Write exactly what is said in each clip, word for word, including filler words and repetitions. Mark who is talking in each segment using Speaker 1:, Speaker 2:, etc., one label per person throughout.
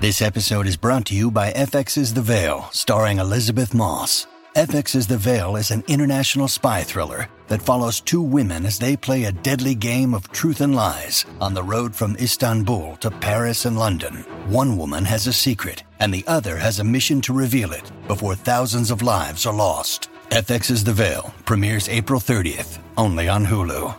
Speaker 1: This episode is brought to you by F X's The Veil, starring Elizabeth Moss. F X's The Veil is an international spy thriller that follows two women as they play a deadly game of truth and lies on the road from Istanbul to Paris and London. One woman has a secret, and the other has a mission to reveal it before thousands of lives are lost. F X's The Veil premieres April thirtieth, only on Hulu.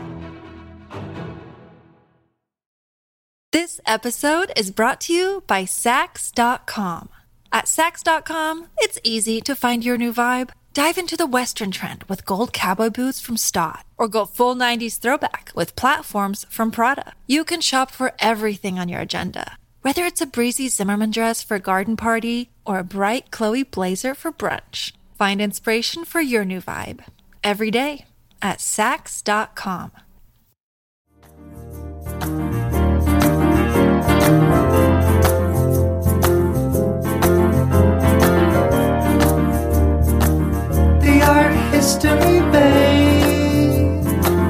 Speaker 2: This episode is brought to you by Sax dot com. At Sax dot com, it's easy to find your new vibe. Dive into the Western trend with gold cowboy boots from Stott, or go full nineties throwback with platforms from Prada. You can shop for everything on your agenda, whether it's a breezy Zimmermann dress for a garden party or a bright Chloe blazer for brunch. Find inspiration for your new vibe every day at Sax dot com.
Speaker 3: The Art History Babes.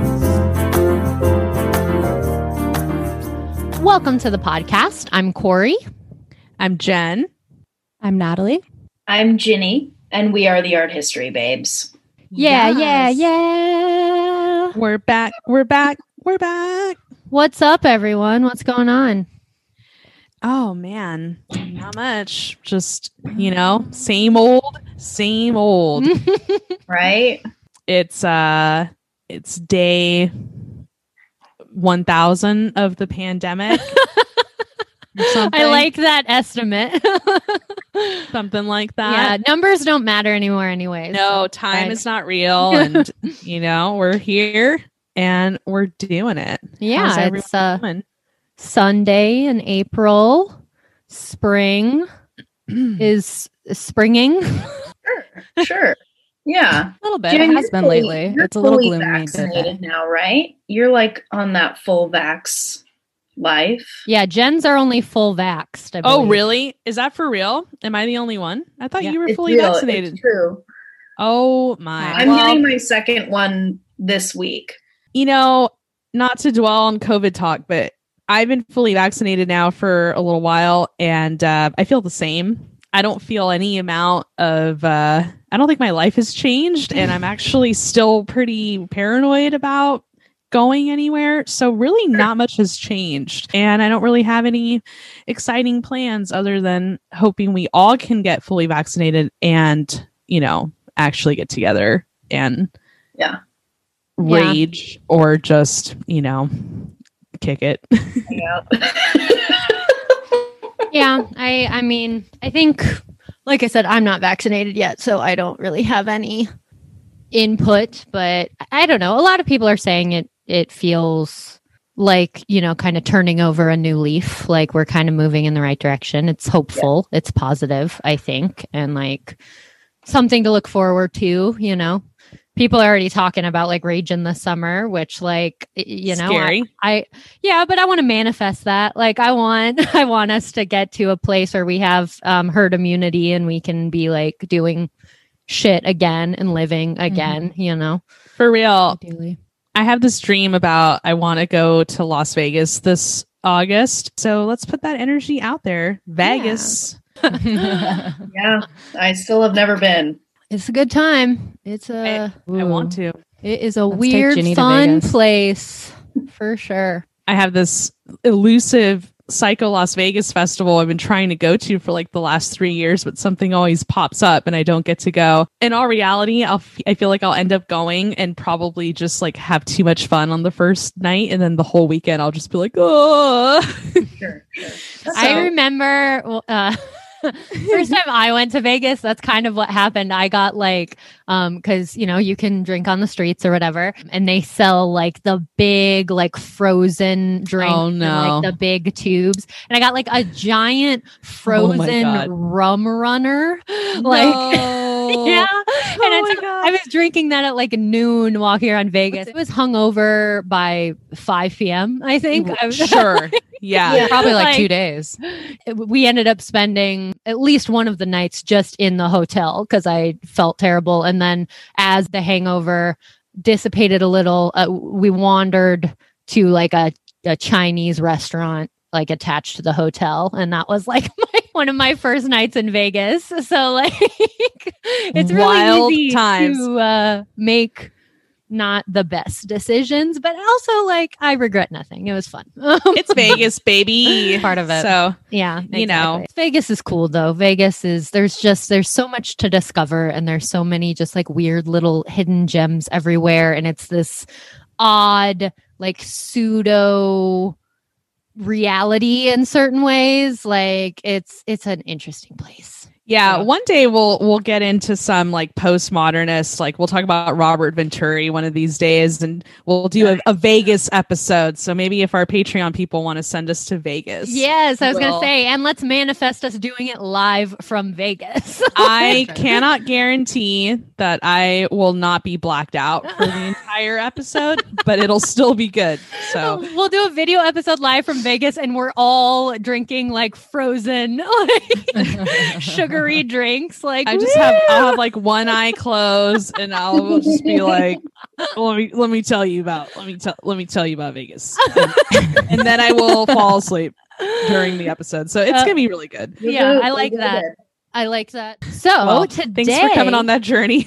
Speaker 4: Welcome to the podcast. I'm Corey.
Speaker 5: I'm Jen.
Speaker 6: I'm Natalie.
Speaker 7: I'm Ginny, and we are the Art History Babes.
Speaker 4: Yeah,
Speaker 6: Yes.
Speaker 4: yeah, yeah.
Speaker 5: We're back. We're back. We're back.
Speaker 4: What's up, everyone? What's going on?
Speaker 5: Oh, man. Not much. Just, you know, same old, same old.
Speaker 7: Right?
Speaker 5: It's uh it's day one thousand of the pandemic. or something.
Speaker 4: I like that estimate.
Speaker 5: Something like
Speaker 4: Yeah,
Speaker 5: that.
Speaker 4: numbers don't matter anymore anyways.
Speaker 5: No, time
Speaker 4: Right.
Speaker 5: is not real. And, you know, we're here and we're doing it.
Speaker 4: Yeah,
Speaker 5: How's everyone
Speaker 4: it's uh,
Speaker 5: doing?
Speaker 4: Sunday in April. Spring is springing.
Speaker 7: Sure. Sure. Yeah.
Speaker 6: A little bit.
Speaker 7: Jen,
Speaker 6: It has
Speaker 7: you're
Speaker 6: been
Speaker 7: fully-
Speaker 6: lately.
Speaker 7: You're
Speaker 6: It's a little
Speaker 7: fully
Speaker 6: gloomy.
Speaker 7: vaccinated
Speaker 6: But
Speaker 7: now, right? You're like on that full vax life.
Speaker 4: Yeah, Jen's are only full vaxxed. I
Speaker 5: Oh,
Speaker 4: believe.
Speaker 5: really? Is that for real? Am I the only one? I thought
Speaker 4: Yeah.
Speaker 5: you were
Speaker 7: It's
Speaker 5: fully
Speaker 7: real.
Speaker 5: vaccinated.
Speaker 7: It's true.
Speaker 5: Oh my.
Speaker 7: I'm
Speaker 5: Well,
Speaker 7: getting my second one this week.
Speaker 5: you know, not to dwell on COVID talk, but I've been fully vaccinated now for a little while, and uh, I feel the same. I don't feel any amount of, uh, I don't think my life has changed, and I'm actually still pretty paranoid about going anywhere. So really not much has changed. And I don't really have any exciting plans other than hoping we all can get fully vaccinated and, you know, actually get together and
Speaker 7: Yeah.
Speaker 5: rage or just, you know, kick it.
Speaker 7: Yeah.
Speaker 4: Yeah, I I mean, I think, like I said, I'm not vaccinated yet, so I don't really have any input, but I don't know. A lot of people are saying it it feels like, you know, kind of turning over a new leaf, like we're kind of moving in the right direction. It's hopeful, it's positive, I think, and like something to look forward to, you know. People are already talking about like rage in the summer, which like, y- you know,
Speaker 5: Scary.
Speaker 4: I, I yeah, but I want to manifest that. Like I want, I want us to get to a place where we have um, herd immunity and we can be like doing shit again and living again, you know,
Speaker 5: For real.
Speaker 4: ideally.
Speaker 5: I have this dream about I want to go to Las Vegas this August. So let's put that energy out there. Vegas.
Speaker 7: Yeah. I still have never been.
Speaker 4: It's a good time. It's a,
Speaker 5: I want to.
Speaker 4: it is a
Speaker 6: Let's take
Speaker 4: weird,
Speaker 6: Ginny to
Speaker 4: fun
Speaker 6: Vegas.
Speaker 4: place for sure.
Speaker 5: I have this elusive Psycho Las Vegas festival I've been trying to go to for like the last three years, but something always pops up and I don't get to go. In all reality, I'll f- I feel like I'll end up going and probably just like have too much fun on the first night, and then the whole weekend I'll just be like, oh.
Speaker 7: Sure. Sure.
Speaker 4: I remember well, uh, first time I went to Vegas, that's kind of what happened. I got like, um, cause you know, you can drink on the streets or whatever, and they sell like the big, like frozen drink,
Speaker 5: Oh,
Speaker 4: in,
Speaker 5: no.
Speaker 4: like the big tubes. And I got like a giant frozen
Speaker 5: God.
Speaker 4: rum runner. Like, yeah. And
Speaker 5: Oh
Speaker 4: it's,
Speaker 5: my God.
Speaker 4: I was drinking that at like noon walking around Vegas. It was hungover by five p.m. I think. I was
Speaker 5: Sure. Yeah.
Speaker 4: Yeah.
Speaker 6: probably like,
Speaker 4: Like-
Speaker 6: two days.
Speaker 4: we ended up spending at least one of the nights just in the hotel because I felt terrible. And then as the hangover dissipated a little, uh, we wandered to like a, a Chinese restaurant like attached to the hotel, and that was like my, one of my first nights in Vegas. So like it's really
Speaker 5: Wild
Speaker 4: easy
Speaker 5: times.
Speaker 4: to uh, make not the best decisions, but also like I regret nothing. It was fun.
Speaker 5: It's Vegas, baby.
Speaker 6: Part of it.
Speaker 5: So
Speaker 4: Yeah,
Speaker 5: You know.
Speaker 4: exactly. Vegas is cool though. Vegas is there's just there's so much to discover, and there's so many just like weird little hidden gems everywhere, and it's this odd like pseudo reality in certain ways. Like it's it's an interesting place.
Speaker 5: yeah,
Speaker 4: Yeah.
Speaker 5: one day we'll we'll get into some like postmodernists. Like we'll talk about Robert Venturi one of these days, and we'll do a, a Vegas episode. So maybe if our Patreon people want to send us to Vegas,
Speaker 4: Yes, I was
Speaker 5: Well-
Speaker 4: gonna say, and let's manifest us doing it live from Vegas.
Speaker 5: I cannot guarantee that I will not be blacked out for the entire episode, but it'll still be good. So
Speaker 4: We'll do a video episode live from Vegas, and we're all drinking like frozen, like sugary drinks. Like
Speaker 5: I just have I'll have like one eye closed, and I'll just be like, let me let me tell you about let me tell let me tell you about Vegas, and, and then I will fall asleep during the episode. So it's
Speaker 4: Uh,
Speaker 5: gonna be really good.
Speaker 4: yeah, I like that. I like that. So
Speaker 5: Well,
Speaker 4: today,
Speaker 5: Thanks for coming on that journey.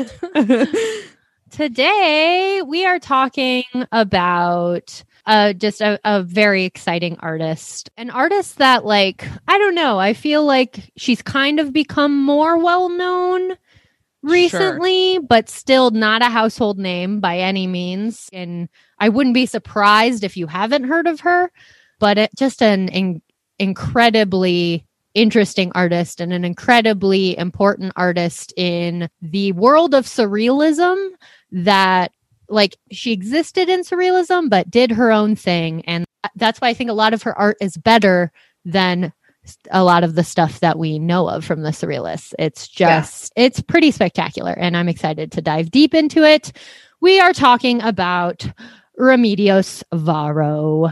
Speaker 4: Today, we are talking about uh, just a, a very exciting artist. An artist that, like, I don't know, I feel like she's kind of become more well known recently, but still not a household name by any means. And I wouldn't be surprised if you haven't heard of her, but it, just an in- incredibly interesting artist and an incredibly important artist in the world of surrealism that like she existed in surrealism but did her own thing, and that's why I think a lot of her art is better than a lot of the stuff that we know of from the surrealists. It's just it's pretty spectacular, and I'm excited to dive deep into it. We are talking about Remedios Varo.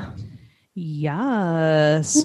Speaker 5: Yes.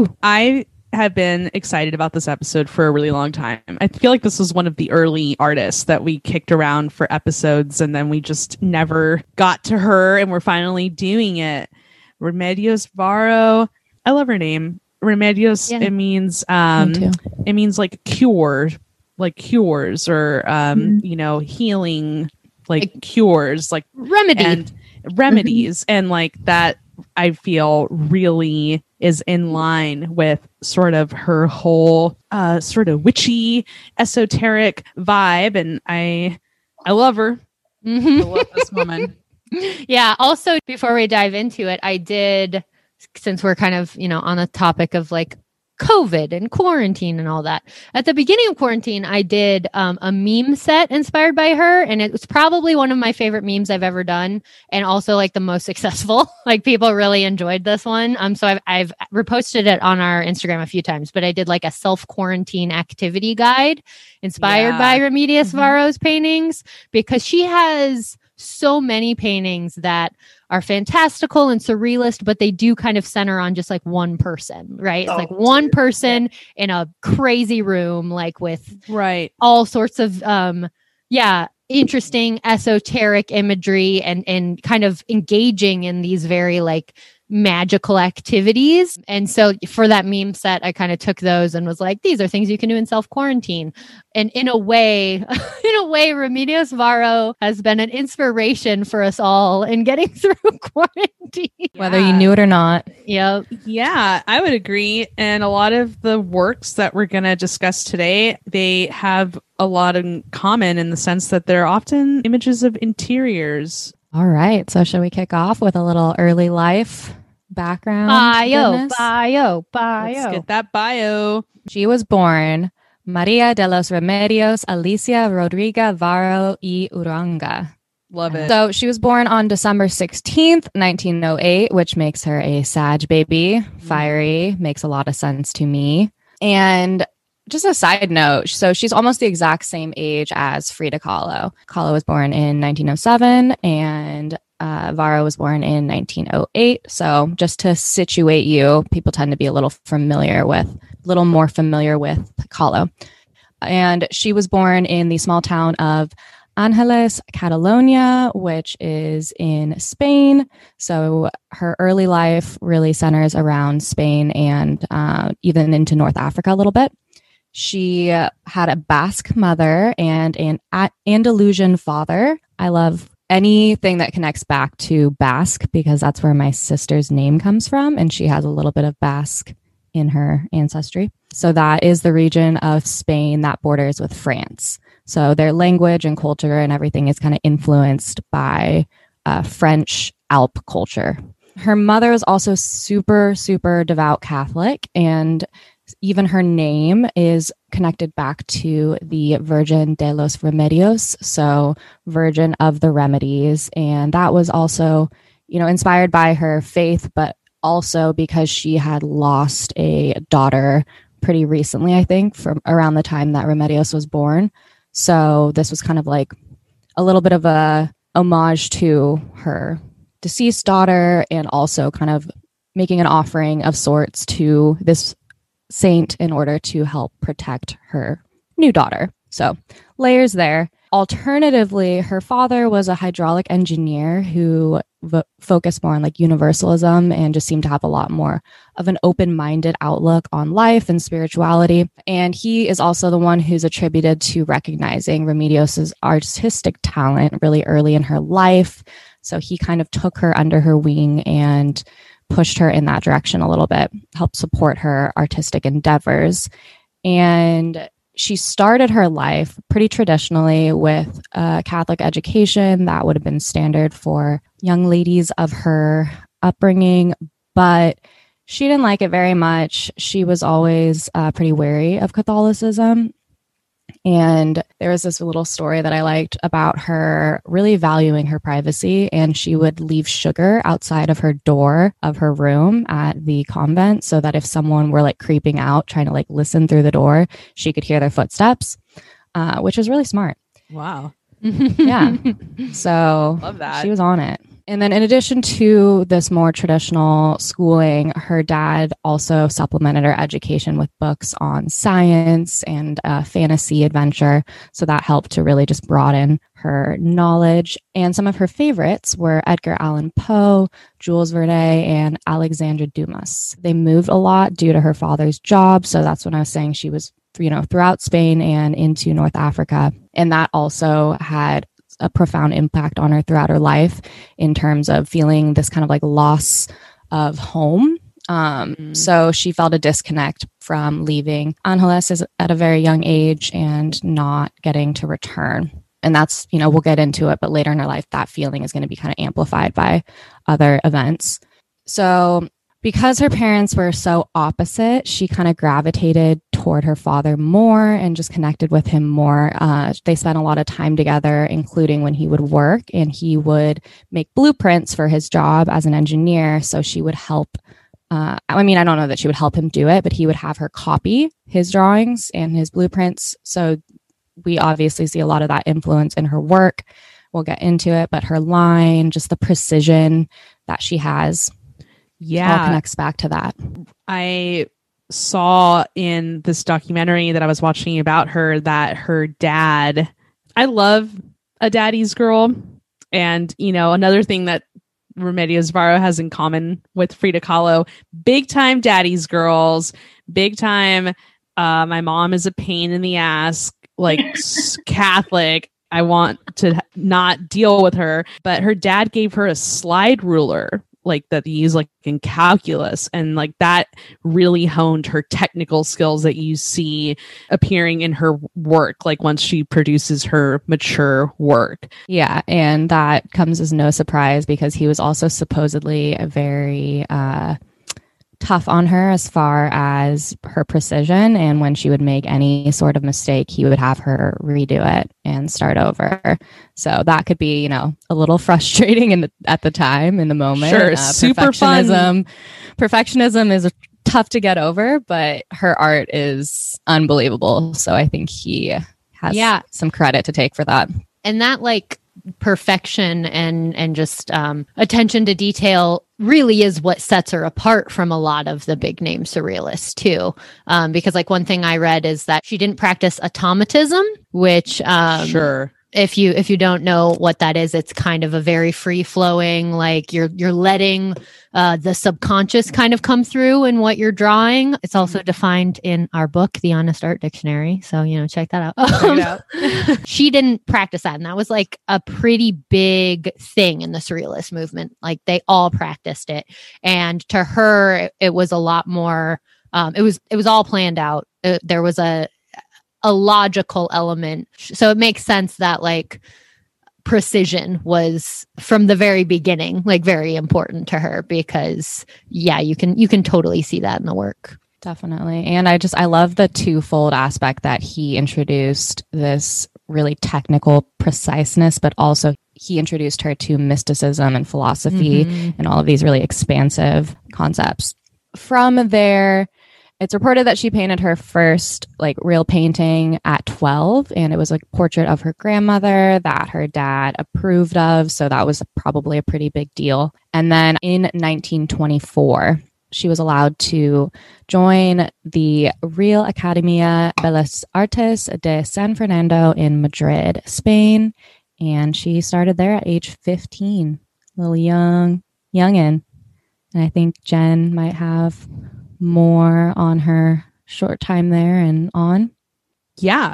Speaker 5: I have been excited about this episode for a really long time. I feel like this was one of the early artists that we kicked around for episodes, and then we just never got to her, and we're finally doing it. Remedios Varo. I love her name. Remedios,
Speaker 4: Yeah.
Speaker 5: it means um
Speaker 6: Me too.
Speaker 5: it means like cure, like cures or um, you know, healing, like cures, like
Speaker 4: Remedy.
Speaker 5: and remedies, and like that I feel really is in line with sort of her whole uh sort of witchy esoteric vibe, and I I love her.
Speaker 4: Mhm.
Speaker 5: I love this woman.
Speaker 4: Yeah. Also, before we dive into it, I did, since we're kind of, you know, on the topic of like COVID and quarantine and all that. At the beginning of quarantine, I did um, a meme set inspired by her, and it was probably one of my favorite memes I've ever done, and also like the most successful. Like people really enjoyed this one. Um, so I've I've reposted it on our Instagram a few times, but I did like a self quarantine activity guide inspired
Speaker 5: Yeah.
Speaker 4: by Remedios
Speaker 6: Mhm.
Speaker 4: Varo's paintings, because she has so many paintings that are fantastical and surrealist, but they do kind of center on just like one person, right? It's
Speaker 7: Oh,
Speaker 4: like one
Speaker 7: dude.
Speaker 4: person in a crazy room, like with
Speaker 5: Right.
Speaker 4: all sorts of, um, yeah, interesting esoteric imagery and, and kind of engaging in these very like magical activities. And so for that meme set, I kind of took those and was like, these are things you can do in self quarantine. And in a way, in a way, Remedios Varo has been an inspiration for us all in getting through quarantine.
Speaker 6: Whether you knew it or not.
Speaker 4: Yep.
Speaker 5: Yeah, I would agree. And a lot of the works that we're going to discuss today, they have a lot in common in the sense that they're often images of interiors.
Speaker 6: All right. So shall we kick off with a little early life background?
Speaker 4: Bio,
Speaker 6: goodness?
Speaker 4: bio,
Speaker 5: Let's
Speaker 4: bio.
Speaker 5: get that bio.
Speaker 6: She was born Maria de los Remedios Alicia Rodriga Varo y Uranga.
Speaker 5: Love it.
Speaker 6: So she was born on December sixteenth, nineteen oh eight, which makes her a Sag baby. Fiery, makes a lot of sense to me. And just a side note, so she's almost the exact same age as Frida Kahlo. Kahlo was born in nineteen oh seven and uh, Varo was born in nineteen oh eight. So just to situate you, people tend to be a little familiar with, a little more familiar with Kahlo. And she was born in the small town of Angeles Catalonia, which is in Spain. So her early life really centers around Spain and uh, even into North Africa a little bit. She had a Basque mother and an Andalusian father. I love anything that connects back to Basque because that's where my sister's name comes from, and she has a little bit of Basque in her ancestry. So that is the region of Spain that borders with France. So their language and culture and everything is kind of influenced by uh, French Alp culture. Her mother was also super, super devout Catholic, and even her name is connected back to the Virgin de los Remedios, so Virgin of the Remedies. And that was also, you know, inspired by her faith, but also because she had lost a daughter pretty recently, I think, from around the time that Remedios was born. So this was kind of like a little bit of a homage to her deceased daughter and also kind of making an offering of sorts to this saint in order to help protect her new daughter. So layers there. Alternatively, her father was a hydraulic engineer who v- focused more on like universalism and just seemed to have a lot more of an open-minded outlook on life and spirituality. And he is also the one who's attributed to recognizing Remedios's artistic talent really early in her life. So he kind of took her under her wing and pushed her in that direction a little bit, helped support her artistic endeavors. And she started her life pretty traditionally with a Catholic education that would have been standard for young ladies of her upbringing, but she didn't like it very much. She was always uh, pretty wary of Catholicism. And there was this little story that I liked about her really valuing her privacy, and she would leave sugar outside of her door of her room at the convent so that if someone were like creeping out, trying to like listen through the door, she could hear their footsteps, uh, which was really smart.
Speaker 5: Wow.
Speaker 6: Yeah. So
Speaker 5: love that.
Speaker 6: She was on it. And then in addition to this more traditional schooling, her dad also supplemented her education with books on science and uh, fantasy adventure. So that helped to really just broaden her knowledge. And some of her favorites were Edgar Allan Poe, Jules Verne, and Alexandre Dumas. They moved a lot due to her father's job. So that's when I was saying she was, you know, throughout Spain and into North Africa. And that also had a profound impact on her throughout her life in terms of feeling this kind of like loss of home. Um, mm. So she felt a disconnect from leaving Angeles at a very young age and not getting to return. And that's, you know, we'll get into it, but later in her life, that feeling is going to be kind of amplified by other events. So because her parents were so opposite, she kind of gravitated toward her father more and just connected with him more. Uh, they spent a lot of time together, including when he would work and he would make blueprints for his job as an engineer. So she would help. Uh, I mean, I don't know that she would help him do it, but he would have her copy his drawings and his blueprints. So we obviously see a lot of that influence in her work. We'll get into it, but her line, just the precision that she has.
Speaker 5: Yeah.
Speaker 6: All connects back to that.
Speaker 5: I saw in this documentary that I was watching about her that her dad, I love a daddy's girl. And, you know, another thing that Remedios Varo has in common with Frida Kahlo, big time daddy's girls, big time. Uh, my mom is a pain in the ass, like Catholic. I want to not deal with her. But her dad gave her a slide ruler, like that he used like in calculus, and like that really honed her technical skills that you see appearing in her work, like once she produces her mature work.
Speaker 6: Yeah, and that comes as no surprise because he was also supposedly a very uh tough on her as far as her precision, and when she would make any sort of mistake, he would have her redo it and start over. So that could be, you know, a little frustrating in the, at the time, in the moment.
Speaker 5: Sure,
Speaker 6: uh,
Speaker 5: super
Speaker 6: perfectionism,
Speaker 5: fun.
Speaker 6: Perfectionism is tough to get over, but her art is unbelievable. So I think he has
Speaker 4: yeah.
Speaker 6: some credit to take for that.
Speaker 4: And that like perfection and and just um attention to detail really is what sets her apart from a lot of the big name surrealists too, um because like one thing I read is that she didn't practice automatism, which um
Speaker 5: sure
Speaker 4: if you if you don't know what that is, it's kind of a very free flowing, like you're you're letting uh, the subconscious kind of come through in what you're drawing. It's also defined in our book, The Honest Art Dictionary. So, you know, check that out.
Speaker 5: Check it out.
Speaker 4: She didn't practice that. And that was like a pretty big thing in the Surrealist movement. Like they all practiced it. And to her, it was a lot more, um, it was, it was all planned out. Uh, there was a, a logical element. So it makes sense that like precision was from the very beginning, like very important to her because yeah, you can, you can totally see that in the work.
Speaker 6: Definitely. And I just, I love the twofold aspect that he introduced this really technical preciseness, but also he introduced her to mysticism and philosophy mm-hmm. and all of these really expansive concepts. From there, it's reported that she painted her first like real painting at twelve, and it was a portrait of her grandmother that her dad approved of. So that was probably a pretty big deal. And then in nineteen twenty-four, she was allowed to join the Real Academia Bellas Artes de San Fernando in Madrid, Spain. And she started there at age fifteen, a little young, youngin'. And I think Jen might have more on her short time there and on.
Speaker 5: Yeah.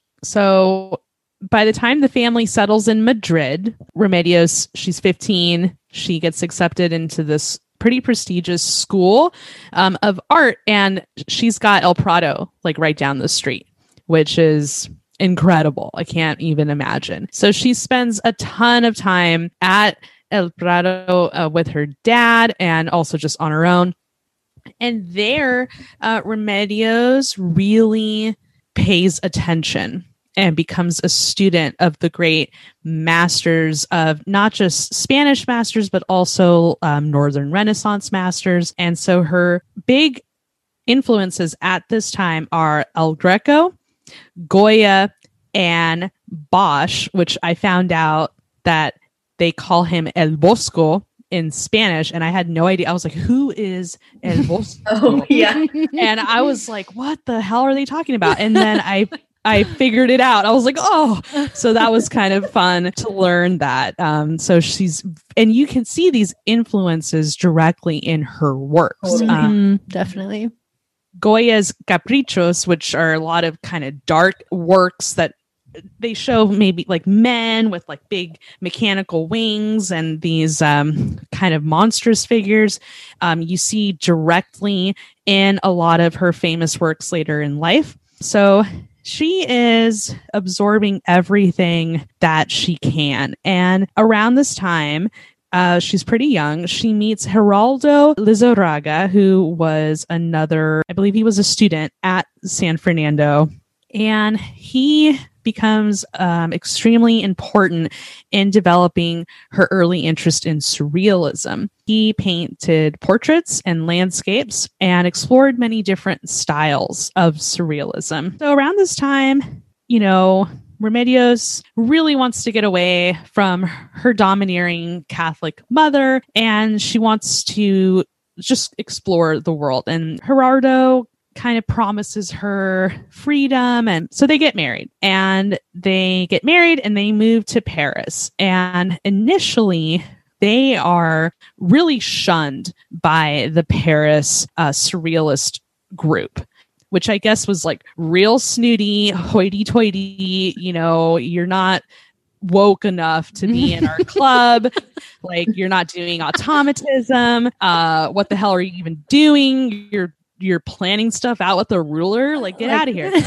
Speaker 5: So by the time the family settles in Madrid, Remedios, she's fifteen. She gets accepted into this pretty prestigious school um, of art, and she's got El Prado like right down the street, which is incredible. I can't even imagine. So she spends a ton of time at El Prado uh, with her dad and also just on her own. And there, uh, Remedios really pays attention and becomes a student of the great masters of not just Spanish masters, but also um, Northern Renaissance masters. And so her big influences at this time are El Greco, Goya, and Bosch, which I found out that they call him El Bosco in Spanish, and I had no idea. I was like, who is El Bosco?
Speaker 7: Oh, yeah.
Speaker 5: And I was like, what the hell are they talking about? And then I I figured it out. I was like, oh, so that was kind of fun to learn that. Um, so she's, and you can see these influences directly in her works.
Speaker 7: Totally.
Speaker 5: Um,
Speaker 4: Definitely.
Speaker 5: Goya's Caprichos, which are a lot of kind of dark works that they show maybe like men with like big mechanical wings and these um, kind of monstrous figures. Um, you see directly in a lot of her famous works later in life. So she is absorbing everything that she can. And around this time, Uh, she's pretty young. She meets Geraldo Lizarraga, who was another, I believe he was a student at San Fernando. And he becomes um, extremely important in developing her early interest in surrealism. He painted portraits and landscapes and explored many different styles of surrealism. So around this time, you know, Remedios really wants to get away from her domineering Catholic mother, and she wants to just explore the world. And Gerardo kind of promises her freedom, and so they get married. And they get married and they move to Paris. And initially, they are really shunned by the Paris uh, surrealist group, which I guess was like real snooty, hoity-toity, you know, you're not woke enough to be in our club. Like, you're not doing automatism. Uh, what the hell are you even doing? You're you're planning stuff out with a ruler. Like, get out of here.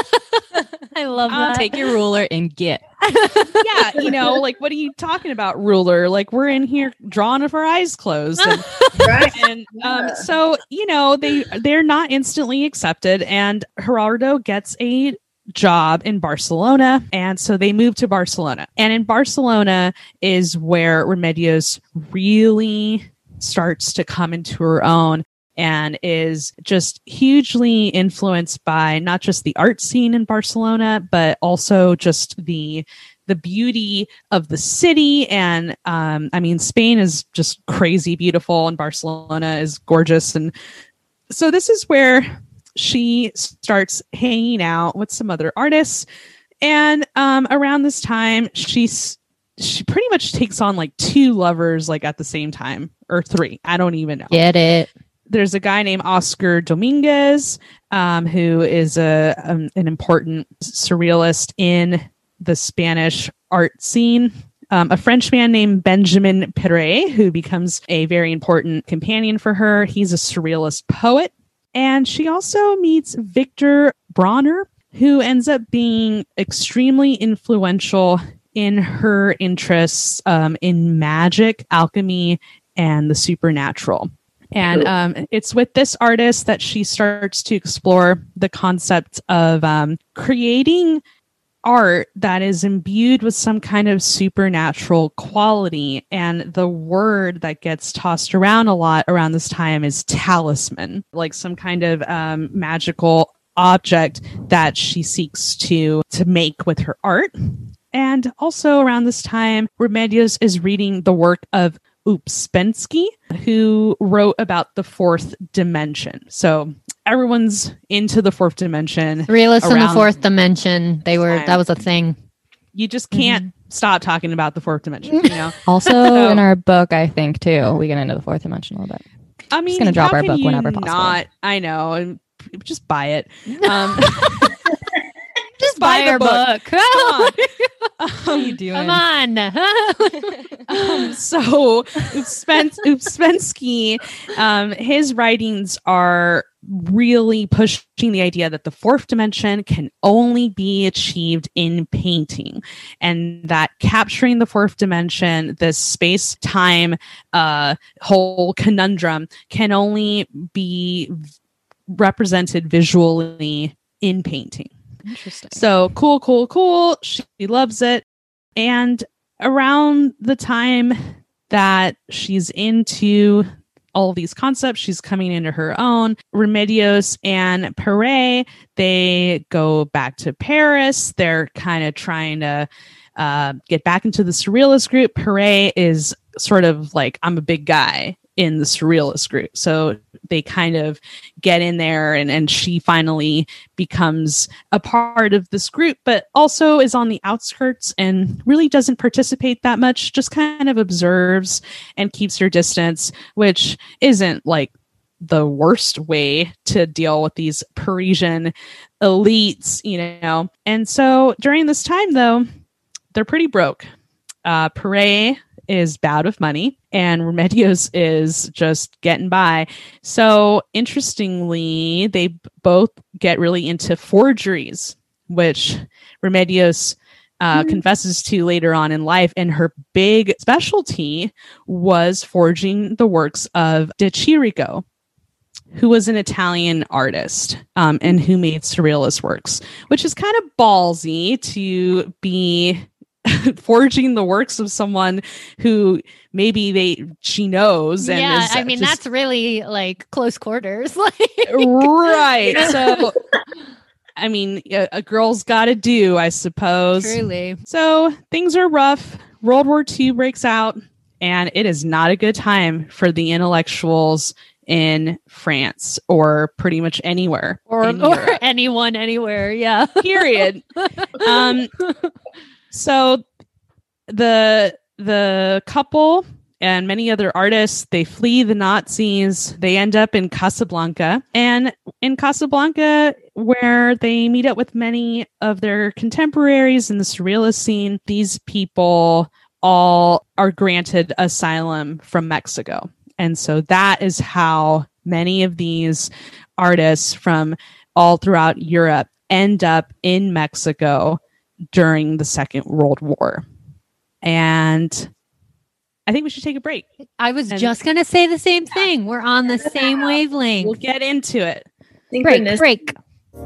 Speaker 4: I love
Speaker 5: Um,
Speaker 4: that.
Speaker 6: Take your ruler and get.
Speaker 5: Yeah, you know, like, what are you talking about, ruler? Like, we're in here drawing with our eyes closed. And,
Speaker 7: Right.
Speaker 5: and um, so, you know, they, they're not instantly accepted. And Gerardo gets a job in Barcelona. And so they move to Barcelona. And in Barcelona is where Remedios really starts to come into her own and is just hugely influenced by not just the art scene in Barcelona, but also just the the beauty of the city. And um, I mean, Spain is just crazy beautiful, and Barcelona is gorgeous. And so this is where she starts hanging out with some other artists. And um, around this time, she's she pretty much takes on like two lovers like at the same time, or three. I don't even know.
Speaker 4: Get it.
Speaker 5: There's a guy named Oscar Dominguez, um, who is a um, an important surrealist in the Spanish art scene. Um, a Frenchman named Benjamin Perret, who becomes a very important companion for her. He's a surrealist poet. And she also meets Victor Bronner, who ends up being extremely influential in her interests um, in magic, alchemy, and the supernatural. And um, it's with this artist that she starts to explore the concept of um, creating art that is imbued with some kind of supernatural quality. And the word that gets tossed around a lot around this time is talisman, like some kind of um, magical object that she seeks to to make with her art. And also around this time, Remedios is reading the work of Ouspensky, who wrote about the fourth dimension. So everyone's into the fourth dimension.
Speaker 4: Realists in the fourth dimension. They were, that was a thing.
Speaker 5: You just can't mm-hmm. stop talking about the fourth dimension, you know?
Speaker 6: Also so, in our book, I think too, we get into the fourth dimension a little bit.
Speaker 5: I mean,
Speaker 6: just going to drop our book whenever possible.
Speaker 5: Not, I know. Just buy it. Um,
Speaker 4: just buy, buy our book. book.
Speaker 5: Come on.
Speaker 6: Um, what are you doing?
Speaker 4: Come on.
Speaker 5: um, so Ouspens- Ouspensky, um, his writings are really pushing the idea that the fourth dimension can only be achieved in painting, and that capturing the fourth dimension, this space-time uh, whole conundrum, can only be represented visually in painting.
Speaker 6: Interesting.
Speaker 5: So cool, cool, cool. She loves it. And around the time that she's into all these concepts, she's coming into her own. Remedios and Perret, they go back to Paris. They're kind of trying to uh, get back into the surrealist group. Perret is sort of like, I'm a big guy in the surrealist group. So they kind of get in there, and, and she finally becomes a part of this group, but also is on the outskirts and really doesn't participate that much, just kind of observes and keeps her distance, which isn't like the worst way to deal with these Parisian elites, you know. And so during this time, though, they're pretty broke. Uh, Perret is bad with money, and Remedios is just getting by. So interestingly, they b- both get really into forgeries, which Remedios uh, mm-hmm. confesses to later on in life. And her big specialty was forging the works of De Chirico, who was an Italian artist um, and who made surrealist works, which is kind of ballsy to be forging the works of someone who maybe they she knows. And
Speaker 4: yeah,
Speaker 5: is
Speaker 4: I mean,
Speaker 5: just,
Speaker 4: that's really like close quarters.
Speaker 5: Right. So, I mean, a, a girl's got to do, I suppose.
Speaker 4: Truly.
Speaker 5: So things are rough. World War Two breaks out, and it is not a good time for the intellectuals in France, or pretty much anywhere,
Speaker 4: or, or anyone anywhere. Yeah.
Speaker 5: Period. um. So the the couple and many other artists, they flee the Nazis. They end up in Casablanca. And in Casablanca, where they meet up with many of their contemporaries in the surrealist scene, these people all are granted asylum from Mexico. And so that is how many of these artists from all throughout Europe end up in Mexico during the Second World War. And I think we should take a break.
Speaker 4: I was
Speaker 5: and
Speaker 4: just going to say the same thing. We're on the same wavelength.
Speaker 5: We'll get into it.
Speaker 7: Thank
Speaker 4: break,
Speaker 7: goodness.
Speaker 4: break.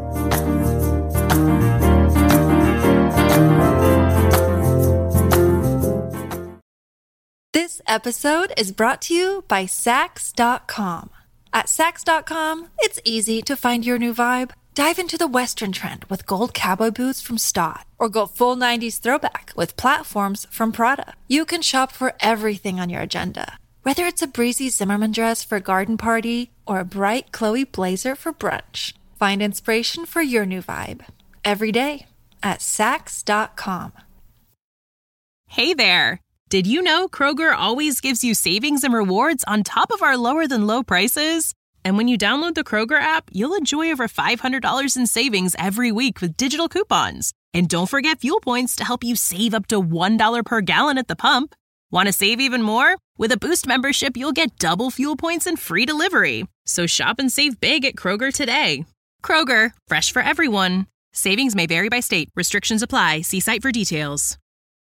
Speaker 2: This episode is brought to you by Sax dot com. At Sax dot com, it's easy to find your new vibe. Dive into the Western trend with gold cowboy boots from Stott, or go full nineties throwback with platforms from Prada. You can shop for everything on your agenda, whether it's a breezy Zimmermann dress for a garden party or a bright Chloe blazer for brunch. Find inspiration for your new vibe every day at Saks dot com.
Speaker 8: Hey there! Did you know Kroger always gives you savings and rewards on top of our lower-than-low prices? And when you download the Kroger app, you'll enjoy over five hundred dollars in savings every week with digital coupons. And don't forget fuel points to help you save up to one dollar per gallon at the pump. Want to save even more? With a Boost membership, you'll get double fuel points and free delivery. So shop and save big at Kroger today. Kroger, fresh for everyone. Savings may vary by state. Restrictions apply. See site for details.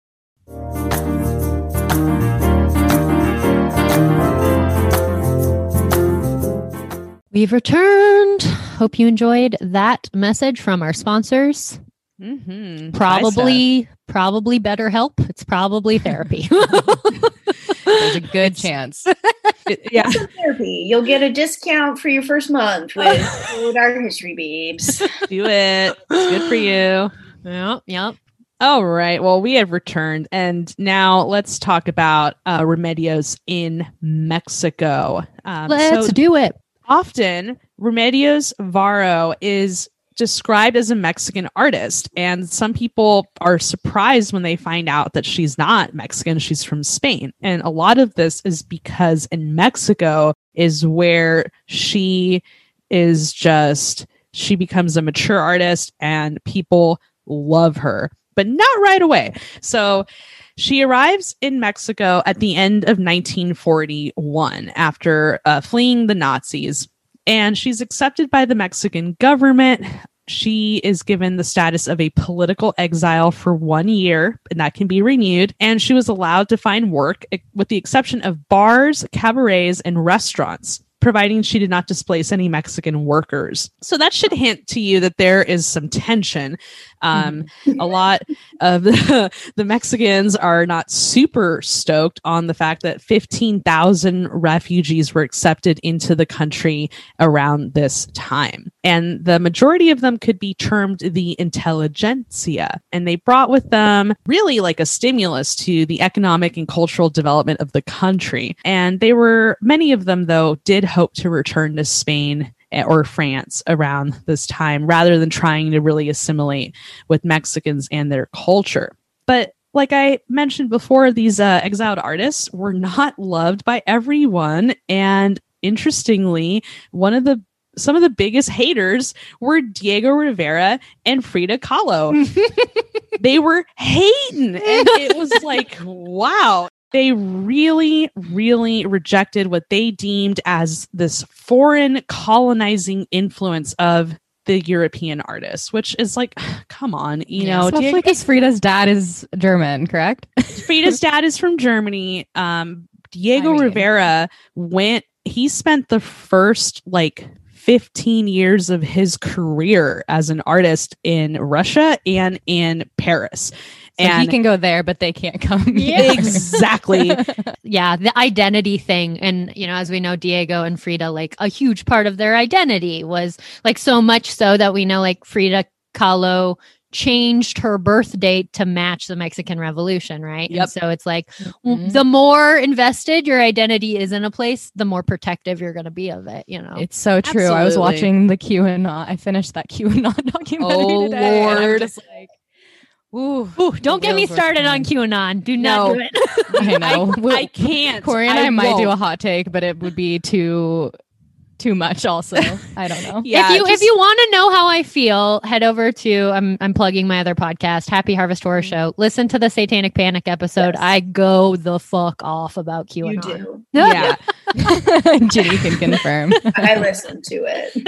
Speaker 4: We've returned. Hope you enjoyed that message from our sponsors.
Speaker 5: Mm-hmm.
Speaker 4: Probably, probably BetterHelp. It's probably therapy.
Speaker 6: There's a good chance.
Speaker 5: Yeah.
Speaker 7: Therapy. You'll get a discount for your first month with Code Our History Babes.
Speaker 5: Do it. It's good for you.
Speaker 4: Yep. Yep.
Speaker 5: All right. Well, we have returned, and now let's talk about uh, Remedios in Mexico. Um,
Speaker 4: Let's
Speaker 5: so
Speaker 4: do it.
Speaker 5: Often, Remedios Varo is described as a Mexican artist, and some people are surprised when they find out that she's not Mexican, she's from Spain. And a lot of this is because in Mexico is where she is just, she becomes a mature artist and people love her, but not right away. So she arrives in Mexico at the end of nineteen forty-one after uh, fleeing the Nazis. And she's accepted by the Mexican government. She is given the status of a political exile for one year, and that can be renewed. And she was allowed to find work, with the exception of bars, cabarets, and restaurants, providing she did not displace any Mexican workers. So that should hint to you that there is some tension. Um, a lot of the, the Mexicans are not super stoked on the fact that fifteen thousand refugees were accepted into the country around this time. And the majority of them could be termed the intelligentsia. And they brought with them really like a stimulus to the economic and cultural development of the country. And they were, many of them though, did hope to return to Spain or France around this time, rather than trying to really assimilate with Mexicans and their culture. But like I mentioned before, these uh, exiled artists were not loved by everyone. And interestingly, one of the some of the biggest haters were Diego Rivera and Frida Kahlo. They were hating. And it was like, wow. They really, really rejected what they deemed as this foreign colonizing influence of the European artists, which is like, come on, you
Speaker 6: Yeah,
Speaker 5: know.
Speaker 6: especially
Speaker 5: Diego-
Speaker 6: because Frida's dad is German, correct?
Speaker 5: Frida's dad is from Germany. Um, Diego
Speaker 6: I mean-
Speaker 5: Rivera went, he spent the first like fifteen years of his career as an artist in Russia and in Paris.
Speaker 6: So
Speaker 5: and
Speaker 6: he can go there, but they can't come.
Speaker 4: Yeah.
Speaker 5: Exactly.
Speaker 4: Yeah, the identity thing. And, you know, as we know, Diego and Frida, like a huge part of their identity was like so much so that we know like Frida Kahlo changed her birth date to match the Mexican Revolution, right?
Speaker 5: Yep.
Speaker 4: And so it's like
Speaker 6: Mhm.
Speaker 4: the more invested your identity is in a place, the more protective you're going to be of it, you know?
Speaker 6: It's so true. I was
Speaker 5: Absolutely.
Speaker 6: watching the QAnon. I finished that QAnon documentary
Speaker 5: Oh,
Speaker 6: today. and I'm
Speaker 5: Lord.
Speaker 6: just like, ooh,
Speaker 4: Ooh, don't get me
Speaker 6: wheels were
Speaker 4: started on
Speaker 6: spinning.
Speaker 4: QAnon. Do not
Speaker 5: No.
Speaker 4: do it.
Speaker 6: I know.
Speaker 5: I, I can't.
Speaker 6: Corey and I, might do a
Speaker 5: won't.
Speaker 6: hot take, but it would be too too much. Also, I don't know.
Speaker 5: Yeah,
Speaker 4: if you
Speaker 5: just-
Speaker 4: if you want to know how I feel, head over to I'm I'm plugging my other podcast, Happy Harvest Horror Show. Listen to the Satanic Panic episode.
Speaker 7: Yes.
Speaker 4: I go the fuck off about QAnon.
Speaker 7: You do.
Speaker 5: Yeah.
Speaker 6: Ginny can confirm.
Speaker 7: I listened to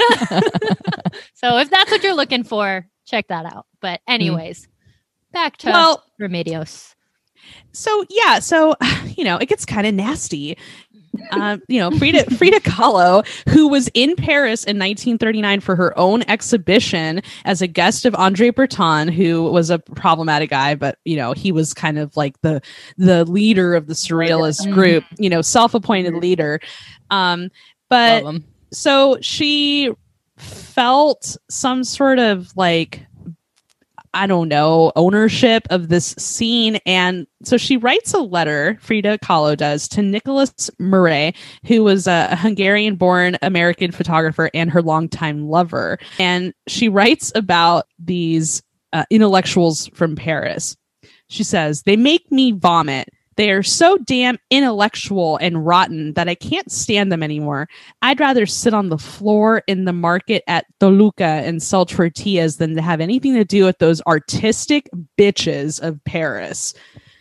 Speaker 7: it.
Speaker 4: So if that's what you're looking for, check that out. But anyways, back to
Speaker 5: Well-
Speaker 4: Remedios.
Speaker 5: So yeah, so you know, it gets kind of nasty. Um, you know, Frida Frida Kahlo, who was in Paris in nineteen thirty-nine for her own exhibition as a guest of Andre Breton, who was a problematic guy, but you know, he was kind of like the the leader of the surrealist
Speaker 6: Mhm.
Speaker 5: group, you know, self-appointed leader. Um, but
Speaker 6: Love 'em.
Speaker 5: so she felt some sort of like, I don't know, ownership of this scene. And so she writes a letter, Frida Kahlo does, to Nicholas Murray, who was a Hungarian-born American photographer and her longtime lover. And she writes about these uh, intellectuals from Paris. She says, they make me vomit. They are so damn intellectual and rotten that I can't stand them anymore. I'd rather sit on the floor in the market at Toluca and sell tortillas than to have anything to do with those artistic bitches of Paris.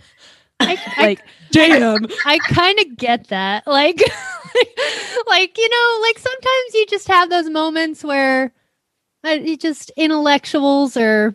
Speaker 4: I,
Speaker 5: like,
Speaker 4: I,
Speaker 5: damn.
Speaker 4: I, I kind of get that. Like, like, you know, like sometimes you just have those moments where uh, you just intellectuals are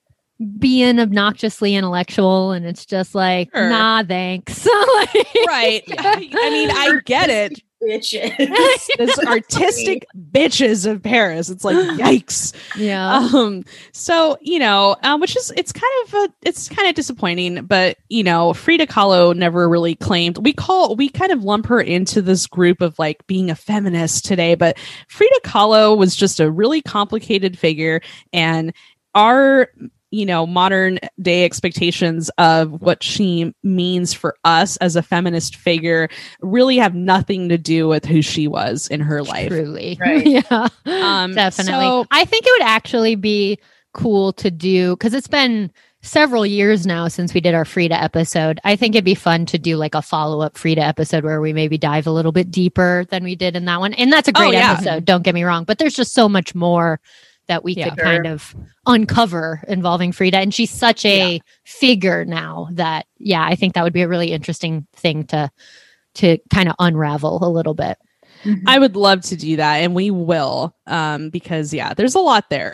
Speaker 4: being obnoxiously intellectual, and it's just like, sure. nah, thanks. Like,
Speaker 5: right. Yeah. I mean, I get it.
Speaker 7: Bitches.
Speaker 5: Those artistic bitches of Paris. It's like, yikes.
Speaker 4: Yeah.
Speaker 5: Um. So, you know, um, which is, it's kind of, a, it's kind of disappointing, but, you know, Frida Kahlo never really claimed, we call, we kind of lump her into this group of like being a feminist today, but Frida Kahlo was just a really complicated figure, and our, you know, modern day expectations of what she means for us as a feminist figure really have nothing to do with who she was in her life.
Speaker 4: Truly.
Speaker 7: Right.
Speaker 4: Yeah,
Speaker 5: um,
Speaker 4: definitely.
Speaker 5: So,
Speaker 4: I think it would actually be cool to do, because it's been several years now since we did our Frida episode. I think it'd be fun to do like a follow-up Frida episode where we maybe dive a little bit deeper than we did in that one. And that's a great
Speaker 5: oh, yeah.
Speaker 4: episode, don't get me wrong, but there's just so much more that we
Speaker 6: Yeah.
Speaker 4: could kind of uncover involving Frida. And she's such a yeah. figure now that, yeah, I think that would be a really interesting thing to to kind of unravel a little bit.
Speaker 5: Mm-hmm. I would love to do that, and we will, um, because, yeah, there's a lot there.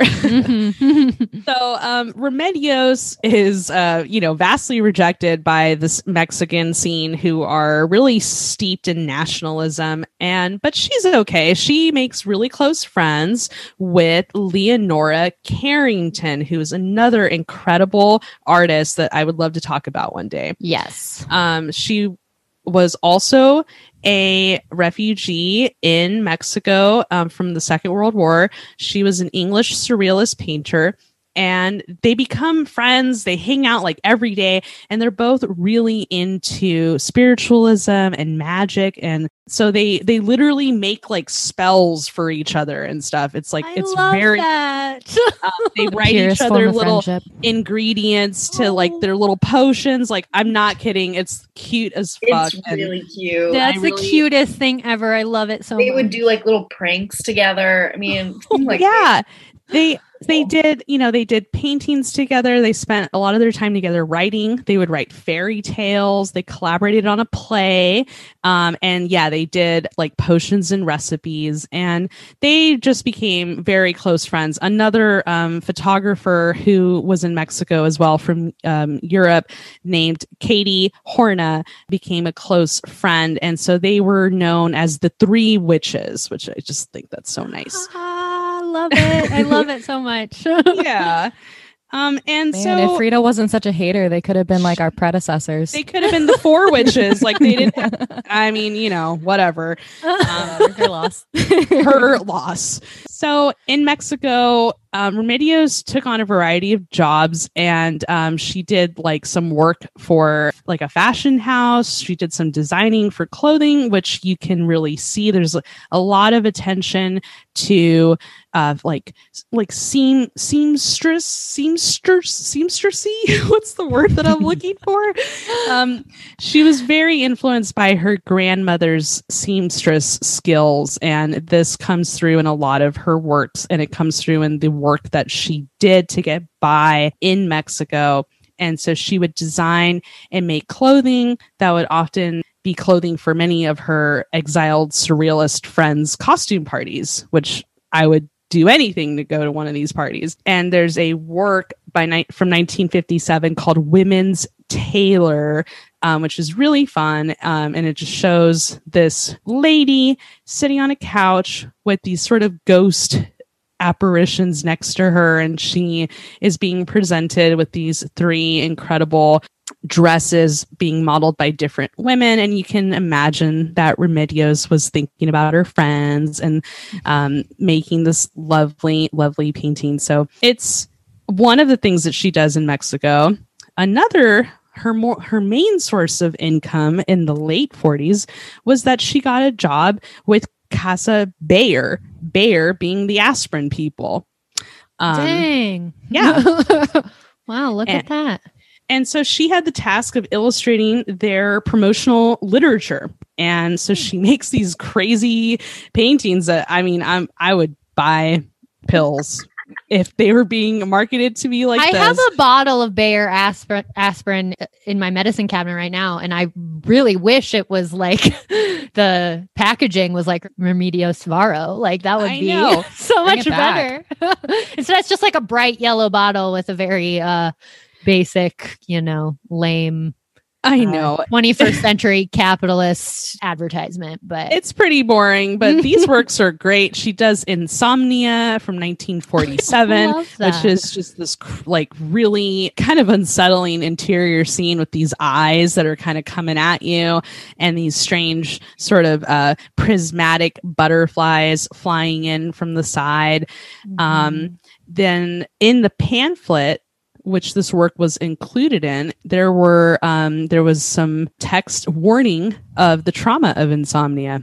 Speaker 4: Mm-hmm.
Speaker 5: So um, Remedios is, uh, you know, vastly rejected by this Mexican scene who are really steeped in nationalism, and but she's okay. She makes really close friends with Leonora Carrington, who is another incredible artist that I would love to talk about one day.
Speaker 4: Yes.
Speaker 5: Um, she was also a refugee in Mexico um, from the Second World War. She was an English surrealist painter, and they become friends. They hang out like every day, and they're both really into spiritualism and magic. And so they they literally make like spells for each other and stuff. It's like,
Speaker 4: I
Speaker 5: it's
Speaker 4: love
Speaker 5: very
Speaker 4: that.
Speaker 5: uh, they write
Speaker 6: Purest
Speaker 5: each
Speaker 6: form
Speaker 5: other
Speaker 6: of
Speaker 5: little
Speaker 6: friendship.
Speaker 5: ingredients to like their little potions. Like, I'm not kidding. It's cute as fuck.
Speaker 7: It's
Speaker 5: and
Speaker 7: really cute.
Speaker 4: That's
Speaker 5: I
Speaker 4: the
Speaker 5: really-
Speaker 4: cutest thing ever. I love it so
Speaker 7: They
Speaker 4: much.
Speaker 7: would do like little pranks together. I mean, like,
Speaker 5: yeah. They they did, you know, they did paintings together. They spent a lot of their time together writing. They would write fairy tales. They collaborated on a play. Um, and yeah, they did like potions and recipes, and they just became very close friends. Another um, photographer who was in Mexico as well from um, Europe, named Katie Horna, became a close friend. And so they were known as the Three Witches, which I just think that's so nice.
Speaker 4: Ah, I love it. I love it so much.
Speaker 5: Yeah. Um, and
Speaker 6: Man,
Speaker 5: so
Speaker 6: if Frida wasn't such a hater, they could have been like our predecessors.
Speaker 5: they could have been the Four Witches. Like, they didn't have, I mean, you know, whatever. Um,
Speaker 6: her loss.
Speaker 5: her loss. So in Mexico, um, Remedios took on a variety of jobs, and um, she did like some work for like a fashion house. She did some designing for clothing, which you can really see. There's a, a lot of attention to uh, like like seam seamstress seamstress seamstressy. What's the word that I'm looking for? Um, she was very influenced by her grandmother's seamstress skills, and this comes through in a lot of her works, and it comes through in the work that she did to get by in Mexico. And so she would design and make clothing that would often be clothing for many of her exiled surrealist friends' costume parties, which I would do anything to go to one of these parties. And there's a work by ni- from nineteen fifty-seven called Women's Tailor, um, which is really fun. Um, and it just shows this lady sitting on a couch with these sort of ghost apparitions next to her, and she is being presented with these three incredible dresses being modeled by different women. And you can imagine that Remedios was thinking about her friends and um, making this lovely, lovely painting. So it's one of the things that she does in Mexico. Another, her more her main source of income in the late forties was that she got a job with Casa Bayer, Bayer being the aspirin people. Um,
Speaker 4: Dang.
Speaker 5: Yeah.
Speaker 4: Wow, look
Speaker 5: and,
Speaker 4: at that.
Speaker 5: And so she had the task of illustrating their promotional literature. And so she makes these crazy paintings that, I mean, I'm I would buy pills if they were being marketed to me like
Speaker 4: I
Speaker 5: this.
Speaker 4: have a bottle of Bayer aspirin, aspirin in my medicine cabinet right now, and I really wish it was like the packaging was like Remedios Varo. Like that would
Speaker 5: I
Speaker 4: be
Speaker 5: know.
Speaker 4: so
Speaker 6: Bring
Speaker 4: much
Speaker 6: it back.
Speaker 4: better. Instead, it's just like a bright yellow bottle with a very uh, basic, you know, lame.
Speaker 5: I
Speaker 4: uh,
Speaker 5: know.
Speaker 4: twenty-first century capitalist advertisement, but
Speaker 5: It's pretty boring, but these works are great. She does Insomnia from nineteen forty-seven,
Speaker 4: love that.
Speaker 5: which is just this cr- like really kind of unsettling interior scene with these eyes that are kind of coming at you and these strange sort of uh, prismatic butterflies flying in from the side.
Speaker 4: Mm-hmm.
Speaker 5: Um, then in the pamphlet, which this work was included in, there were um, there was some text warning of the trauma of insomnia.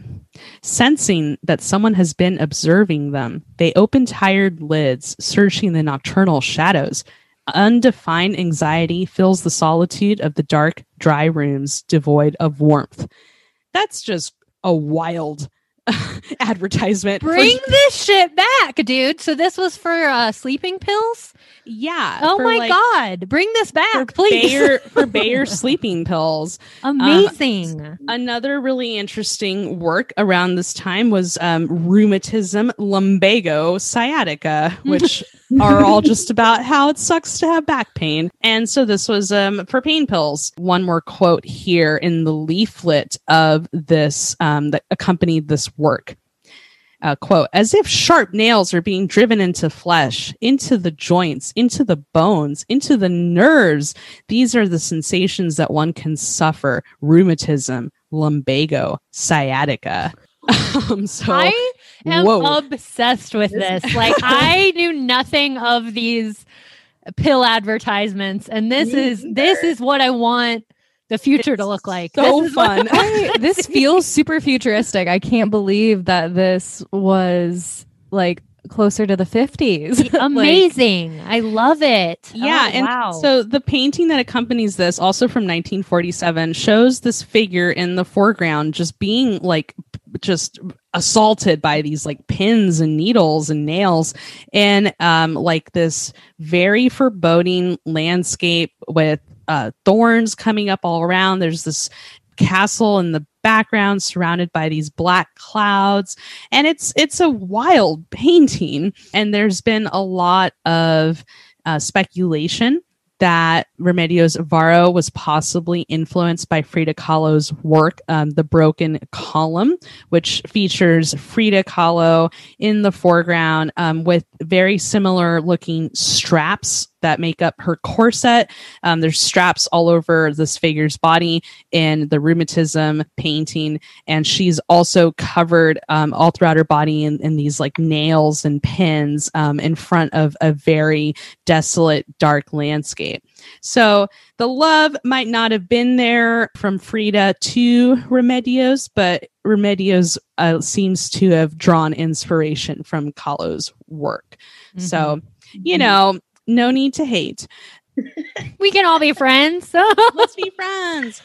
Speaker 5: Sensing that someone has been observing them, they open tired lids, searching the nocturnal shadows. Undefined anxiety fills the solitude of the dark, dry rooms devoid of warmth. That's just a wild advertisement.
Speaker 4: bring
Speaker 5: for-
Speaker 4: this shit back, dude. So this was for uh, sleeping pills.
Speaker 5: yeah.
Speaker 4: Oh
Speaker 5: for,
Speaker 4: my
Speaker 5: like,
Speaker 4: god, bring this
Speaker 5: for
Speaker 4: back, please.
Speaker 5: Bayer, for Bayer sleeping pills.
Speaker 4: Amazing.
Speaker 5: Another really interesting work around this time was um, rheumatism, lumbago, sciatica, which are all just about how it sucks to have back pain. And so this was um, for pain pills. One more quote here in the leaflet of this um, that accompanied this work. Uh, quote, as if sharp nails are being driven into flesh, into the joints, into the bones, into the nerves. These are the sensations that one can suffer. Rheumatism, lumbago, sciatica. um, so,
Speaker 4: I am
Speaker 5: whoa.
Speaker 4: obsessed with this. Like I knew nothing of these pill advertisements, and this
Speaker 7: Me
Speaker 4: is this is what I want the future to look like.
Speaker 5: so
Speaker 4: This is what-
Speaker 5: fun.
Speaker 6: I, this feels super futuristic. I can't believe that this was like closer to the fifties.
Speaker 4: Amazing. I love it.
Speaker 5: Yeah,
Speaker 4: Oh,
Speaker 5: and
Speaker 4: wow.
Speaker 5: so the painting that accompanies this, also from nineteen forty-seven, shows this figure in the foreground just being like just assaulted by these like pins and needles and nails in um like this very foreboding landscape with uh thorns coming up all around. There's this castle in the background surrounded by these black clouds, and it's it's a wild painting. And there's been a lot of uh, speculation that Remedios Varo was possibly influenced by Frida Kahlo's work, um, The Broken Column, which features Frida Kahlo in the foreground um, with very similar looking straps that make up her corset. Um, there's straps all over this figure's body in the rheumatism painting, and she's also covered um, all throughout her body in, in these like nails and pins um, in front of a very desolate, dark landscape. So the love might not have been there from Frida to Remedios, but Remedios uh, seems to have drawn inspiration from Kahlo's work.
Speaker 4: Mhm.
Speaker 5: So, you know, no need to hate.
Speaker 4: we can all be friends.
Speaker 5: Let's be friends.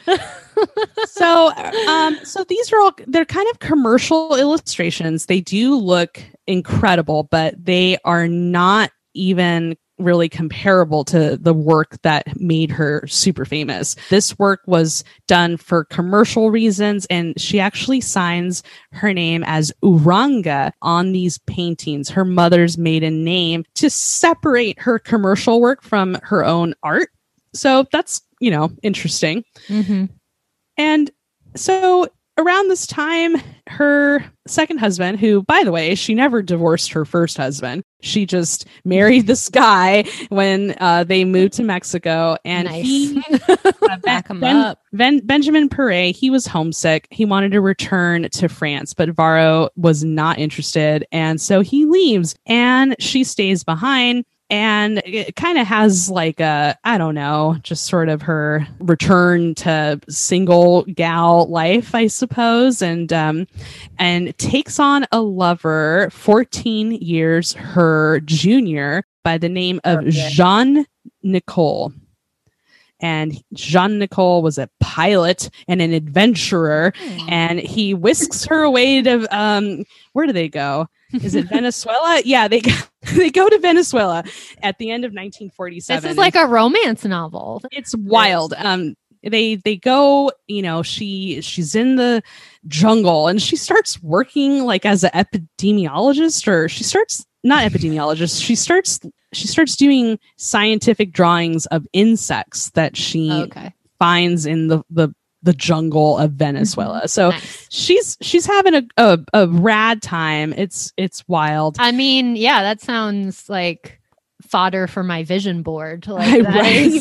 Speaker 5: so, um, so these are all, they're kind of commercial illustrations. They do look incredible, but they are not even really comparable to the work that made her super famous. This work was done for commercial reasons, and she actually signs her name as Uranga on these paintings, her mother's maiden name, to separate her commercial work from her own art. So that's, you know, interesting.
Speaker 4: Mm-hmm.
Speaker 5: And so around this time, her second husband, who, by the way, she never divorced her first husband. She just married this guy when uh, they moved to Mexico. And
Speaker 4: Nice.
Speaker 5: he, uh,
Speaker 6: Back him
Speaker 5: Ben-
Speaker 6: up.
Speaker 5: Ben- Benjamin Perret, he was homesick. He wanted to return to France, but Varo was not interested. And so he leaves, and she stays behind. And it kind of has like a, I don't know, just sort of her return to single gal life, I suppose. And, um, and takes on a lover fourteen years her junior by the name of okay. Jean Nicole. And Jean Nicole was a pilot and an adventurer, mm. and he whisks her away to, um, where do they go? Is it Venezuela? Yeah, they they go to Venezuela at the end of nineteen forty-seven.
Speaker 4: This is like a romance novel.
Speaker 5: It's wild. Um, they they go. You know, she she's in the jungle and she starts working like as an epidemiologist, or she starts not epidemiologist. She starts she starts doing scientific drawings of insects that she
Speaker 4: okay.
Speaker 5: finds in the the. the jungle of Venezuela. So
Speaker 4: nice.
Speaker 5: she's she's having a, a a rad time. It's it's wild.
Speaker 4: I mean, yeah, that sounds like fodder for my vision board. Like that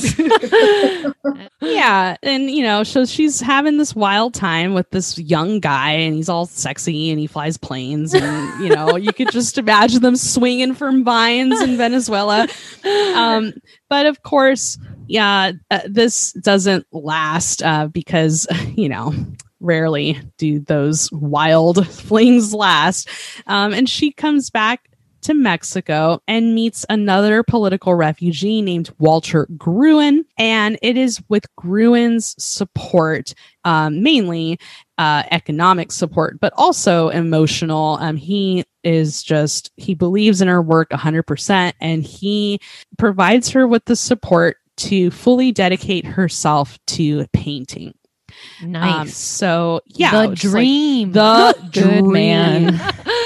Speaker 5: right. Yeah, and you know, so she's having this wild time with this young guy, and he's all sexy, and he flies planes, and you know, you could just imagine them swinging from vines in Venezuela. Um, but of course. Yeah, uh, this doesn't last uh, because, you know, rarely do those wild flings last. Um, and she comes back to Mexico and meets another political refugee named Walter Gruen. And it is with Gruen's support, um, mainly uh, economic support, but also emotional. Um, he is just, he believes in her work one hundred percent, and he provides her with the support to fully dedicate herself to painting.
Speaker 4: Nice.
Speaker 5: Um, so yeah,
Speaker 4: the dream,
Speaker 5: like the
Speaker 6: good
Speaker 5: dream.
Speaker 6: man,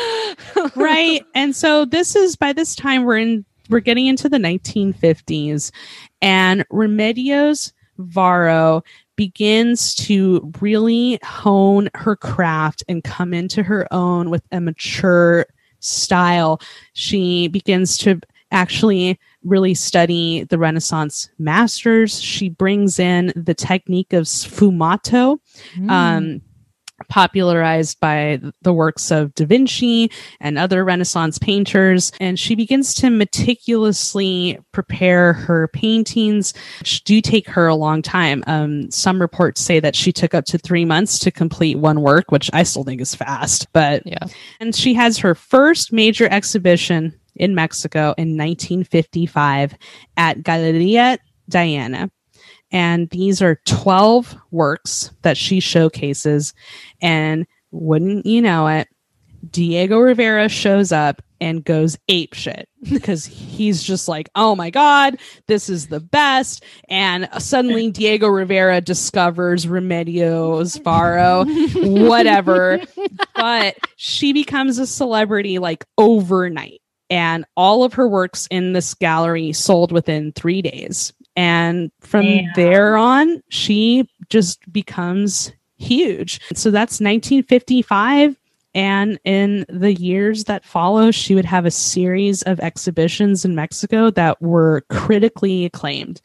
Speaker 5: right? And so this is by this time we're in we're getting into the nineteen fifties, and Remedios Varo begins to really hone her craft and come into her own with a mature style. She begins to actually really study the Renaissance masters. She brings in the technique of sfumato, mm. um, popularized by the works of Da Vinci and other Renaissance painters. And she begins to meticulously prepare her paintings, which do take her a long time. Um, some reports say that she took up to three months to complete one work, which I still think is fast. But
Speaker 6: yeah.
Speaker 5: And she has her first major exhibition in Mexico in nineteen fifty-five at Galeria Diana. And these are twelve works that she showcases. And wouldn't you know it, Diego Rivera shows up and goes apeshit because he's just like, oh my God, this is the best. And suddenly Diego Rivera discovers Remedios Varo, whatever. But she becomes a celebrity like overnight. And all of her works in this gallery sold within three days. And from Damn. there on, she just becomes huge. So that's nineteen fifty-five. And in the years that follow, she would have a series of exhibitions in Mexico that were critically acclaimed.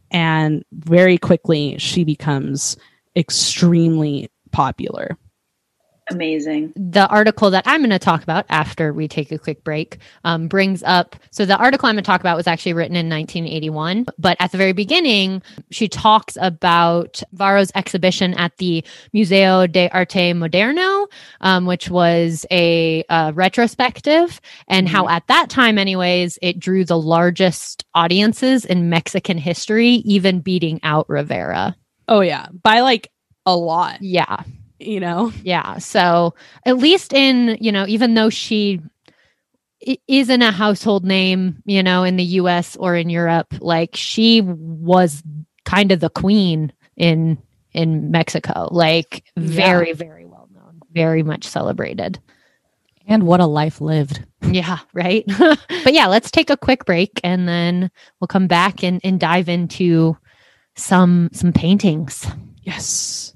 Speaker 5: And very quickly, she becomes extremely popular.
Speaker 7: Amazing.
Speaker 4: The article that I'm going to talk about after we take a quick break um, brings up, so the article I'm going to talk about was actually written in nineteen eighty-one, but at the very beginning, she talks about Varo's exhibition at the Museo de Arte Moderno, um, which was a uh, retrospective, and mm-hmm. how at that time anyways, it drew the largest audiences in Mexican history, even beating out Rivera.
Speaker 5: Oh yeah, by like a lot.
Speaker 4: Yeah.
Speaker 5: You know?
Speaker 4: Yeah. So at least in, you know, even though she isn't a household name, you know, in the U S or in Europe, like she was kind of the queen in, in Mexico, like very, yeah. very well known, very much celebrated.
Speaker 6: And what a life lived.
Speaker 4: Yeah. Right. But yeah, let's take a quick break and then we'll come back and, and dive into some, some paintings.
Speaker 5: Yes.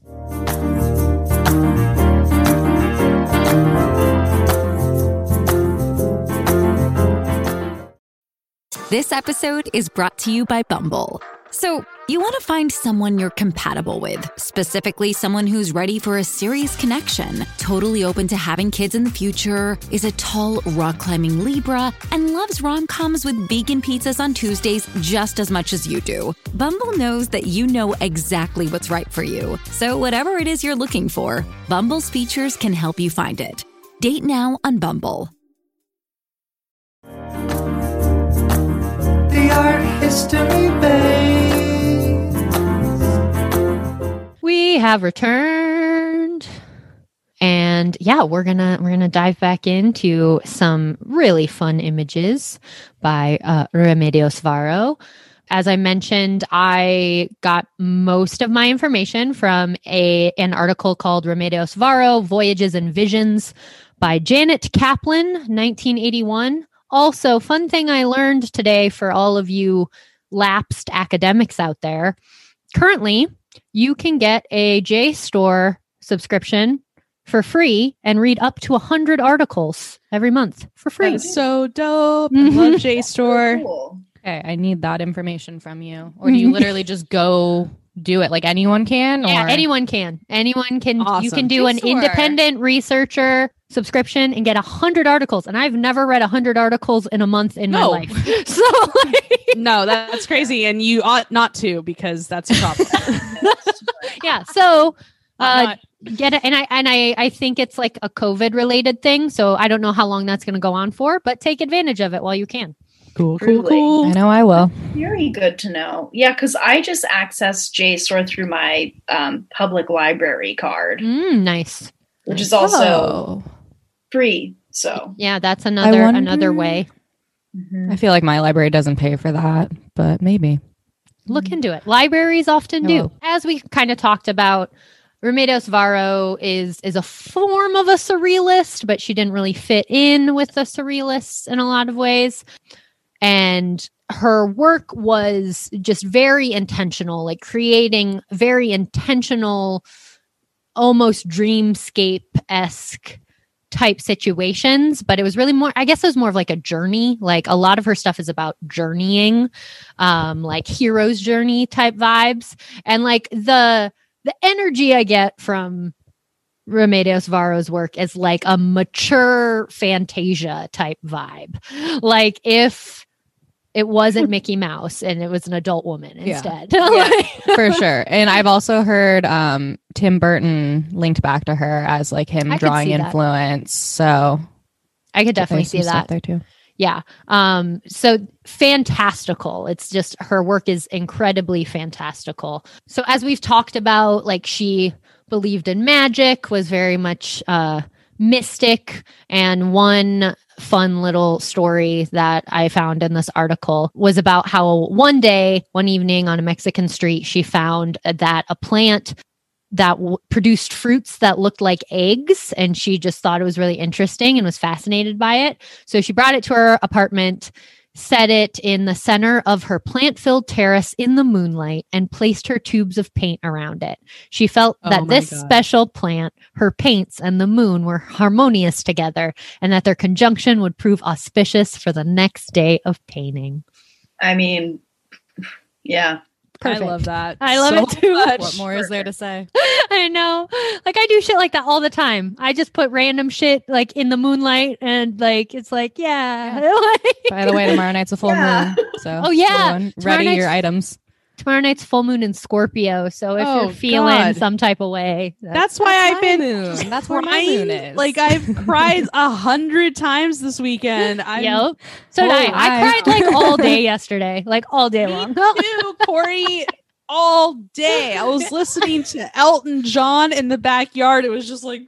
Speaker 9: This episode is brought to you by Bumble. So, You want to find someone you're compatible with, specifically someone who's ready for a serious connection, totally open to having kids in the future, is a tall, rock-climbing Libra, and loves rom-coms with vegan pizzas on Tuesdays just as much as you do. Bumble knows that you know exactly what's right for you. So whatever it is you're looking for, Bumble's features can help you find it. Date now on Bumble.
Speaker 3: The Art History Base.
Speaker 4: We have returned. And yeah, we're gonna we're gonna dive back into some really fun images by uh, Remedios Varo. As I mentioned, I got most of my information from a an article called Remedios Varo: Voyages and Visions by Janet Kaplan, nineteen eighty-one. Also, fun thing I learned today for all of you lapsed academics out there. Currently, you can get a JSTOR subscription for free and read up to one hundred articles every month for free.
Speaker 5: That is so dope. I love JSTOR.
Speaker 7: Cool.
Speaker 6: Okay, I need that information from you. Or do you literally just go do it? Like anyone can?
Speaker 4: Yeah,
Speaker 6: or?
Speaker 4: anyone can. Anyone can. You
Speaker 5: Awesome.
Speaker 4: can do an
Speaker 6: Sure.
Speaker 4: independent researcher subscription and get one hundred articles. And I've never read one hundred articles in a month in
Speaker 5: No.
Speaker 4: my life. So, like,
Speaker 5: No, that's crazy. And you ought not to, because that's a problem.
Speaker 4: yeah. So, uh,
Speaker 5: Not-
Speaker 4: get it. And I and I I think it's like a COVID related thing. So I don't know how long that's going to go on for, but take advantage of it while you can.
Speaker 5: Cool, cool,
Speaker 7: Truly.
Speaker 5: cool.
Speaker 6: I know I will.
Speaker 7: Very good to know. Yeah, because I just access JSTOR through my um, public library card,
Speaker 4: Mm, nice.
Speaker 7: which is also
Speaker 6: Oh.
Speaker 7: free. So
Speaker 4: Yeah, that's another
Speaker 6: wonder-
Speaker 4: another way.
Speaker 7: mhm.
Speaker 6: I feel like my library doesn't pay for that, but maybe.
Speaker 4: Look into it. Libraries often
Speaker 6: I
Speaker 4: do.
Speaker 6: will.
Speaker 4: As we kind of talked about, Remedios Varo is is a form of a surrealist, but she didn't really fit in with the surrealists in a lot of ways. And her work was just very intentional, like creating very intentional, almost dreamscape-esque type situations, but it was really more, I guess it was more of like a journey. Like a lot of her stuff is about journeying, um, like hero's journey type vibes. And like the the energy I get from Remedios Varo's work is like a mature Fantasia type vibe. Like if it wasn't Mickey Mouse and it was an adult woman
Speaker 6: Yeah.
Speaker 4: instead.
Speaker 6: For sure. And I've also heard um, Tim Burton linked back to her as like him
Speaker 4: I could
Speaker 6: drawing
Speaker 4: see that.
Speaker 6: influence. So
Speaker 4: I could definitely
Speaker 6: there's
Speaker 4: see
Speaker 6: some stuff
Speaker 4: that.
Speaker 6: there too.
Speaker 4: Yeah. Um, so fantastical. It's just her work is incredibly fantastical. So as we've talked about, like she believed in magic, was very much uh mystic. And one fun little story that I found in this article was about how one day, one evening on a Mexican street, she found that a plant that w- produced fruits that looked like eggs. And she just thought it was really interesting and was fascinated by it. So she brought it to her apartment, set it in the center of her plant-filled terrace in the moonlight, and placed her tubes of paint around it. She felt
Speaker 5: Oh
Speaker 4: that
Speaker 5: my
Speaker 4: this
Speaker 5: God.
Speaker 4: special plant, her paints, and the moon were harmonious together, and that their conjunction would prove auspicious for the next day of painting.
Speaker 7: I mean, yeah.
Speaker 4: Perfect.
Speaker 5: I love that.
Speaker 4: I love
Speaker 5: so
Speaker 4: it too
Speaker 5: much.
Speaker 6: What more is there to say?
Speaker 4: I know. Like I do shit like that all the time. I just put random shit like in the moonlight and like it's like, yeah. Like-
Speaker 6: By the way, tomorrow night's a full
Speaker 7: Yeah.
Speaker 6: moon. So
Speaker 4: Oh, yeah.
Speaker 6: everyone,
Speaker 4: Tomorrow
Speaker 6: ready your
Speaker 4: night's-
Speaker 6: items.
Speaker 4: Tomorrow night's full moon in Scorpio. So if
Speaker 5: Oh,
Speaker 4: you're feeling
Speaker 5: God.
Speaker 4: some type of way,
Speaker 5: That's why I've
Speaker 6: my
Speaker 5: been
Speaker 6: moon. That's where my
Speaker 5: crying.
Speaker 6: moon is.
Speaker 5: Like I've cried a hundred times this weekend. I'm
Speaker 4: Yep. So did
Speaker 6: Oh,
Speaker 4: I. I
Speaker 6: I-
Speaker 4: cried like all day yesterday, like all day long.
Speaker 5: too, Corey, all day. I was listening to Elton John in the backyard. It was just like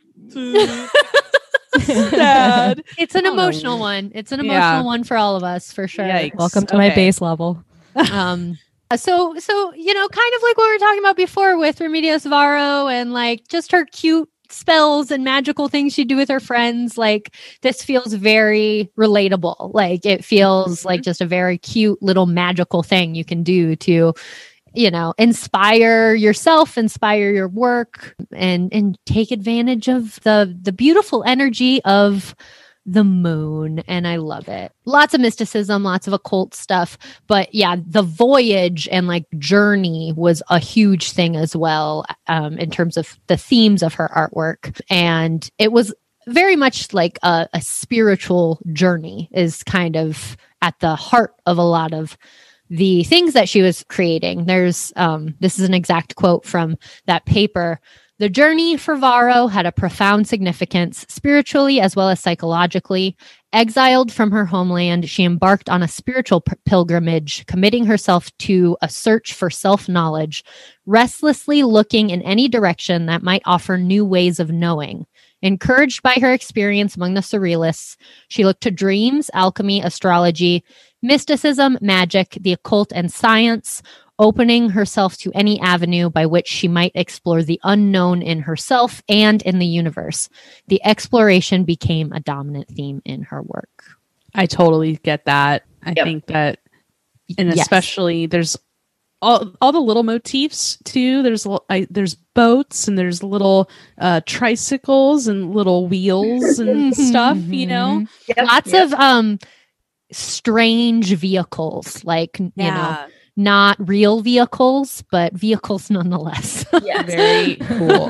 Speaker 5: sad.
Speaker 4: It's an
Speaker 5: Oh.
Speaker 4: emotional one. It's an emotional
Speaker 5: Yeah.
Speaker 4: one for all of us, for sure.
Speaker 5: Yikes.
Speaker 6: welcome to my
Speaker 5: Okay.
Speaker 6: base level.
Speaker 4: um so so you know, kind of like what we were talking about before with Remedios Varo and like just her cute spells and magical things she'd do with her friends. Like this feels very relatable. Like it feels like just a very cute little magical thing you can do to, you know, inspire yourself, inspire your work, and and take advantage of the the beautiful energy of the moon, and I love it. Lots of mysticism, lots of occult stuff. But yeah, the voyage and like journey was a huge thing as well, um, in terms of the themes of her artwork. And it was very much like a, a spiritual journey is kind of at the heart of a lot of the things that she was creating. There's, um, this is an exact quote from that paper. The journey for Varro had a profound significance, spiritually as well as psychologically. Exiled from her homeland, she embarked on a spiritual p- pilgrimage, committing herself to a search for self-knowledge, restlessly looking in any direction that might offer new ways of knowing. Encouraged by her experience among the surrealists, she looked to dreams, alchemy, astrology, mysticism, magic, the occult, and science, opening herself to any avenue by which she might explore the unknown in herself and in the universe. The exploration became a dominant theme in her work.
Speaker 5: I totally get that. I
Speaker 7: Yep.
Speaker 5: think that, and
Speaker 4: Yes.
Speaker 5: especially there's all all the little motifs too. There's l- I, there's boats and there's little uh, tricycles and little wheels and stuff. You know,
Speaker 7: Yep,
Speaker 4: Lots
Speaker 7: yep.
Speaker 4: of um strange vehicles, like, you know, not real vehicles, but vehicles nonetheless.
Speaker 7: Yes.
Speaker 5: very cool.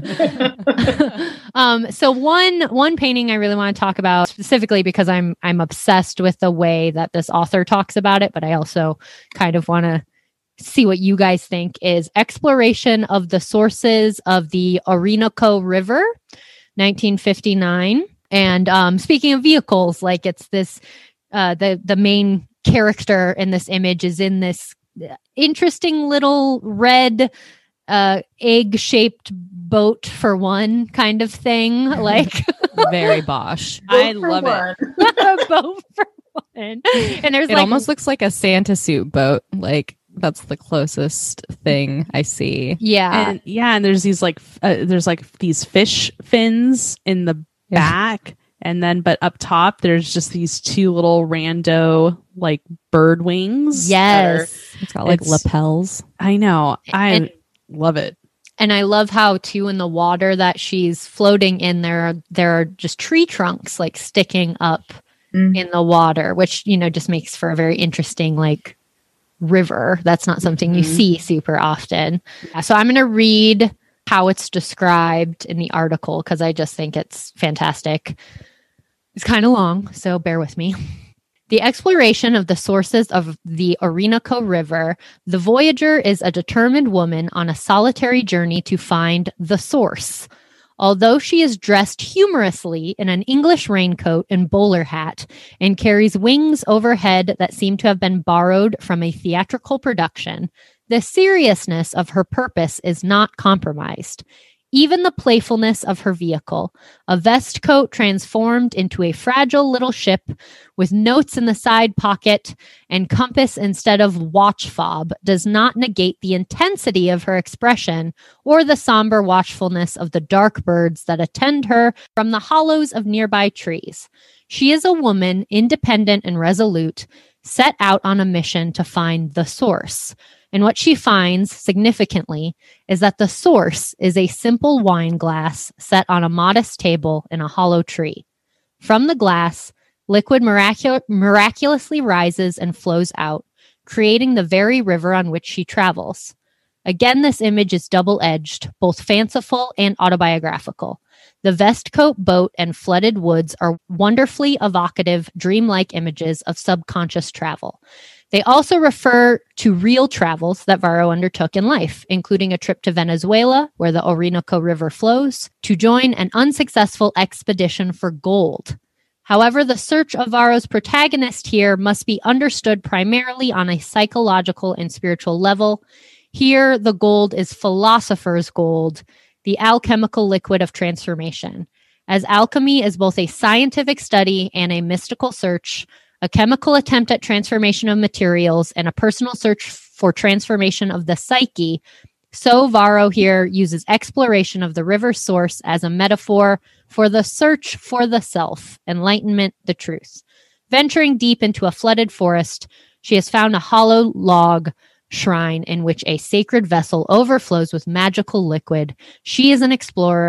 Speaker 4: um, so one one painting I really want to talk about specifically because I'm I'm obsessed with the way that this author talks about it, but I also kind of want to see what you guys think is Exploration of the Sources of the Orinoco River, nineteen fifty-nine. And um, speaking of vehicles, like it's this, uh, the the main character in this image is in this interesting little red uh, egg-shaped boat for one kind of thing, like
Speaker 6: Very Bosch.
Speaker 5: I
Speaker 7: Vote for
Speaker 5: love
Speaker 7: one.
Speaker 4: a boat for one. And there's
Speaker 6: It
Speaker 4: like
Speaker 6: almost looks like a Santa suit boat. Like that's the closest thing I see.
Speaker 4: yeah,
Speaker 5: And yeah, and there's these like f- uh, there's like these fish fins in the
Speaker 6: Yeah.
Speaker 5: back, and then but up top there's just these two little rando like bird wings. that are-
Speaker 4: yes.
Speaker 6: It's got like
Speaker 5: It's-
Speaker 6: lapels.
Speaker 5: I know. I
Speaker 4: And-
Speaker 5: love it.
Speaker 4: And I love how too in the water that she's floating in there, there are just tree trunks like sticking up
Speaker 7: Mhm.
Speaker 4: in the water, which, you know, just makes for a very interesting like river. That's not something you
Speaker 5: Mhm.
Speaker 4: see super often. Yeah, so I'm going to read how it's described in the article because I just think it's fantastic. It's kind of long, so bear with me. The exploration of the sources of the Orinoco River, the voyager is a determined woman on a solitary journey to find the source. Although she is dressed humorously in an English raincoat and bowler hat and carries wings overhead that seem to have been borrowed from a theatrical production, the seriousness of her purpose is not compromised. Even the playfulness of her vehicle, a vest coat transformed into a fragile little ship with notes in the side pocket and compass instead of watch fob, does not negate the intensity of her expression or the somber watchfulness of the dark birds that attend her from the hollows of nearby trees. She is a woman, independent and resolute, set out on a mission to find the source. And what she finds, significantly, is that the source is a simple wine glass set on a modest table in a hollow tree. From the glass, liquid miracu- miraculously rises and flows out, creating the very river on which she travels. Again, this image is double-edged, both fanciful and autobiographical. The Vestcoat boat and flooded woods are wonderfully evocative, dreamlike images of subconscious travel. They also refer to real travels that Varro undertook in life, including a trip to Venezuela, where the Orinoco River flows, to join an unsuccessful expedition for gold. However, the search of Varro's protagonist here must be understood primarily on a psychological and spiritual level. Here, the gold is philosopher's gold, the alchemical liquid of transformation. As alchemy is both a scientific study and a mystical search, a chemical attempt at transformation of materials, and a personal search for transformation of the psyche, so Varro here uses exploration of the river's source as a metaphor for the search for the self, enlightenment, the truth. Venturing deep into a flooded forest, she has found a hollow log shrine in which a sacred vessel overflows with magical liquid. She is an explorer,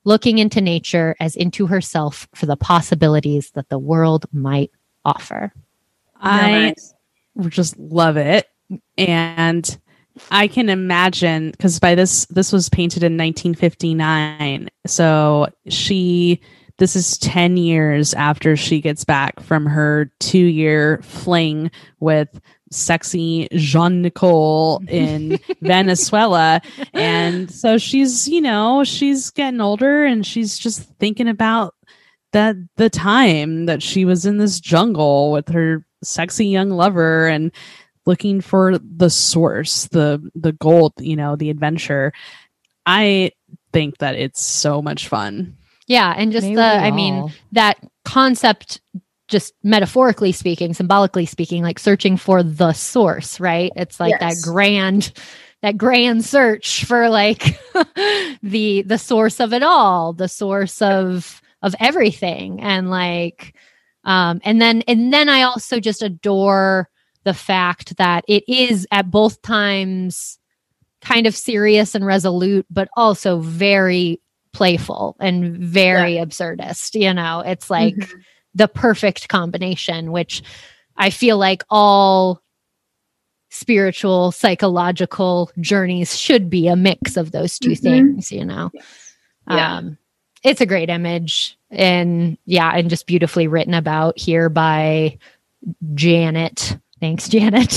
Speaker 4: looking into nature as into herself for the possibilities that the world might offer.
Speaker 5: I just love it. And I can imagine, because by this, this was painted in nineteen fifty-nine. So she, this is ten years after she gets back from her two year fling with sexy Jean Nicole in Venezuela. And so she's, you know, she's getting older and she's just thinking about that, the time that she was in this jungle with her sexy young lover and looking for the source, the the gold, you know, the adventure. I think that it's so much fun.
Speaker 4: Yeah, and just
Speaker 6: Maybe
Speaker 4: the, I
Speaker 6: all.
Speaker 4: mean, that concept, just metaphorically speaking, symbolically speaking, like searching for the source, right? It's like
Speaker 7: Yes.
Speaker 4: that grand, that grand search for like the the source of it all, the source of of everything, and like, um, and then and then I also just adore the fact that it is at both times kind of serious and resolute, but also very playful and very
Speaker 7: Yeah.
Speaker 4: absurdist. You know, it's like
Speaker 7: Mhm.
Speaker 4: the perfect combination, which I feel like all spiritual, psychological journeys should be a mix of those two
Speaker 7: Mhm.
Speaker 4: things, you know?
Speaker 7: Yeah.
Speaker 4: Um, it's a great image, and yeah, and just beautifully written about here by Janet. Thanks, Janet.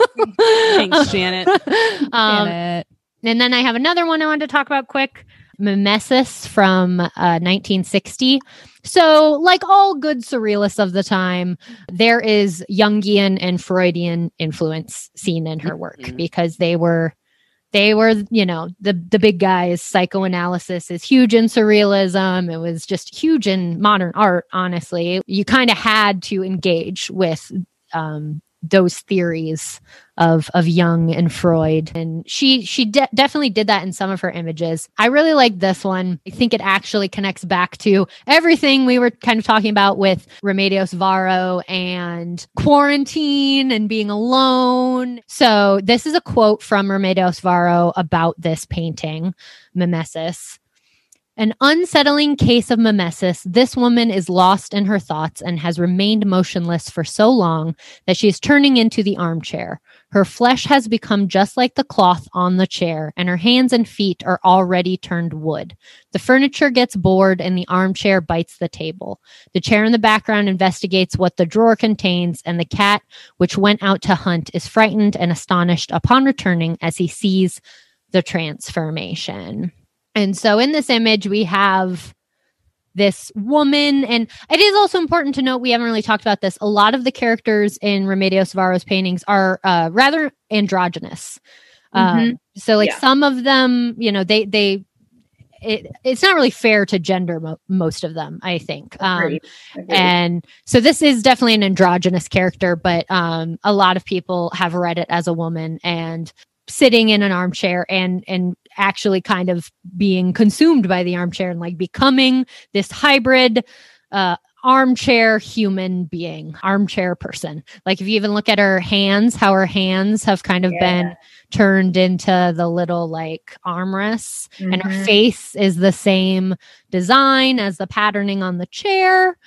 Speaker 5: Thanks, Janet.
Speaker 4: um,
Speaker 6: Janet.
Speaker 4: and then I have another one I wanted to talk about quick. Mimesis from uh, nineteen sixty. So, like all good surrealists of the time, there is Jungian and Freudian influence seen in her work
Speaker 5: Mhm.
Speaker 4: because they were, they were, you know, the the big guys. Psychoanalysis is huge in surrealism. It was just huge in modern art. Honestly, you kind of had to engage with um, those theories of of Jung and Freud, and she she de- definitely did that in some of her images. I really like this one. I think it actually connects back to everything we were kind of talking about with Remedios Varo and quarantine and being alone. So this is a quote from Remedios Varo about this painting, Mimesis. An unsettling case of mimesis, this woman is lost in her thoughts and has remained motionless for so long that she is turning into the armchair. Her flesh has become just like the cloth on the chair, and her hands and feet are already turned wood. The furniture gets bored, and the armchair bites the table. The chair in the background investigates what the drawer contains, and the cat, which went out to hunt, is frightened and astonished upon returning as he sees the transformation. And so in this image, we have this woman, and it is also important to note, we haven't really talked about this. A lot of the characters in Remedios Varo's paintings are uh, rather androgynous. Um,
Speaker 7: Mhm.
Speaker 4: so like
Speaker 7: Yeah.
Speaker 4: some of them, you know, they, they, it, it's not really fair to gender mo- most of them, I think. Um,
Speaker 7: Agreed. Agreed.
Speaker 4: and so this is definitely an androgynous character, but um, a lot of people have read it as a woman and sitting in an armchair and and actually kind of being consumed by the armchair and like becoming this hybrid uh armchair human being, armchair person. Like if you even look at her hands, how her hands have kind of
Speaker 7: Yeah.
Speaker 4: been turned into the little like armrests, and her
Speaker 7: Mhm.
Speaker 4: face is the same design as the patterning on the chair.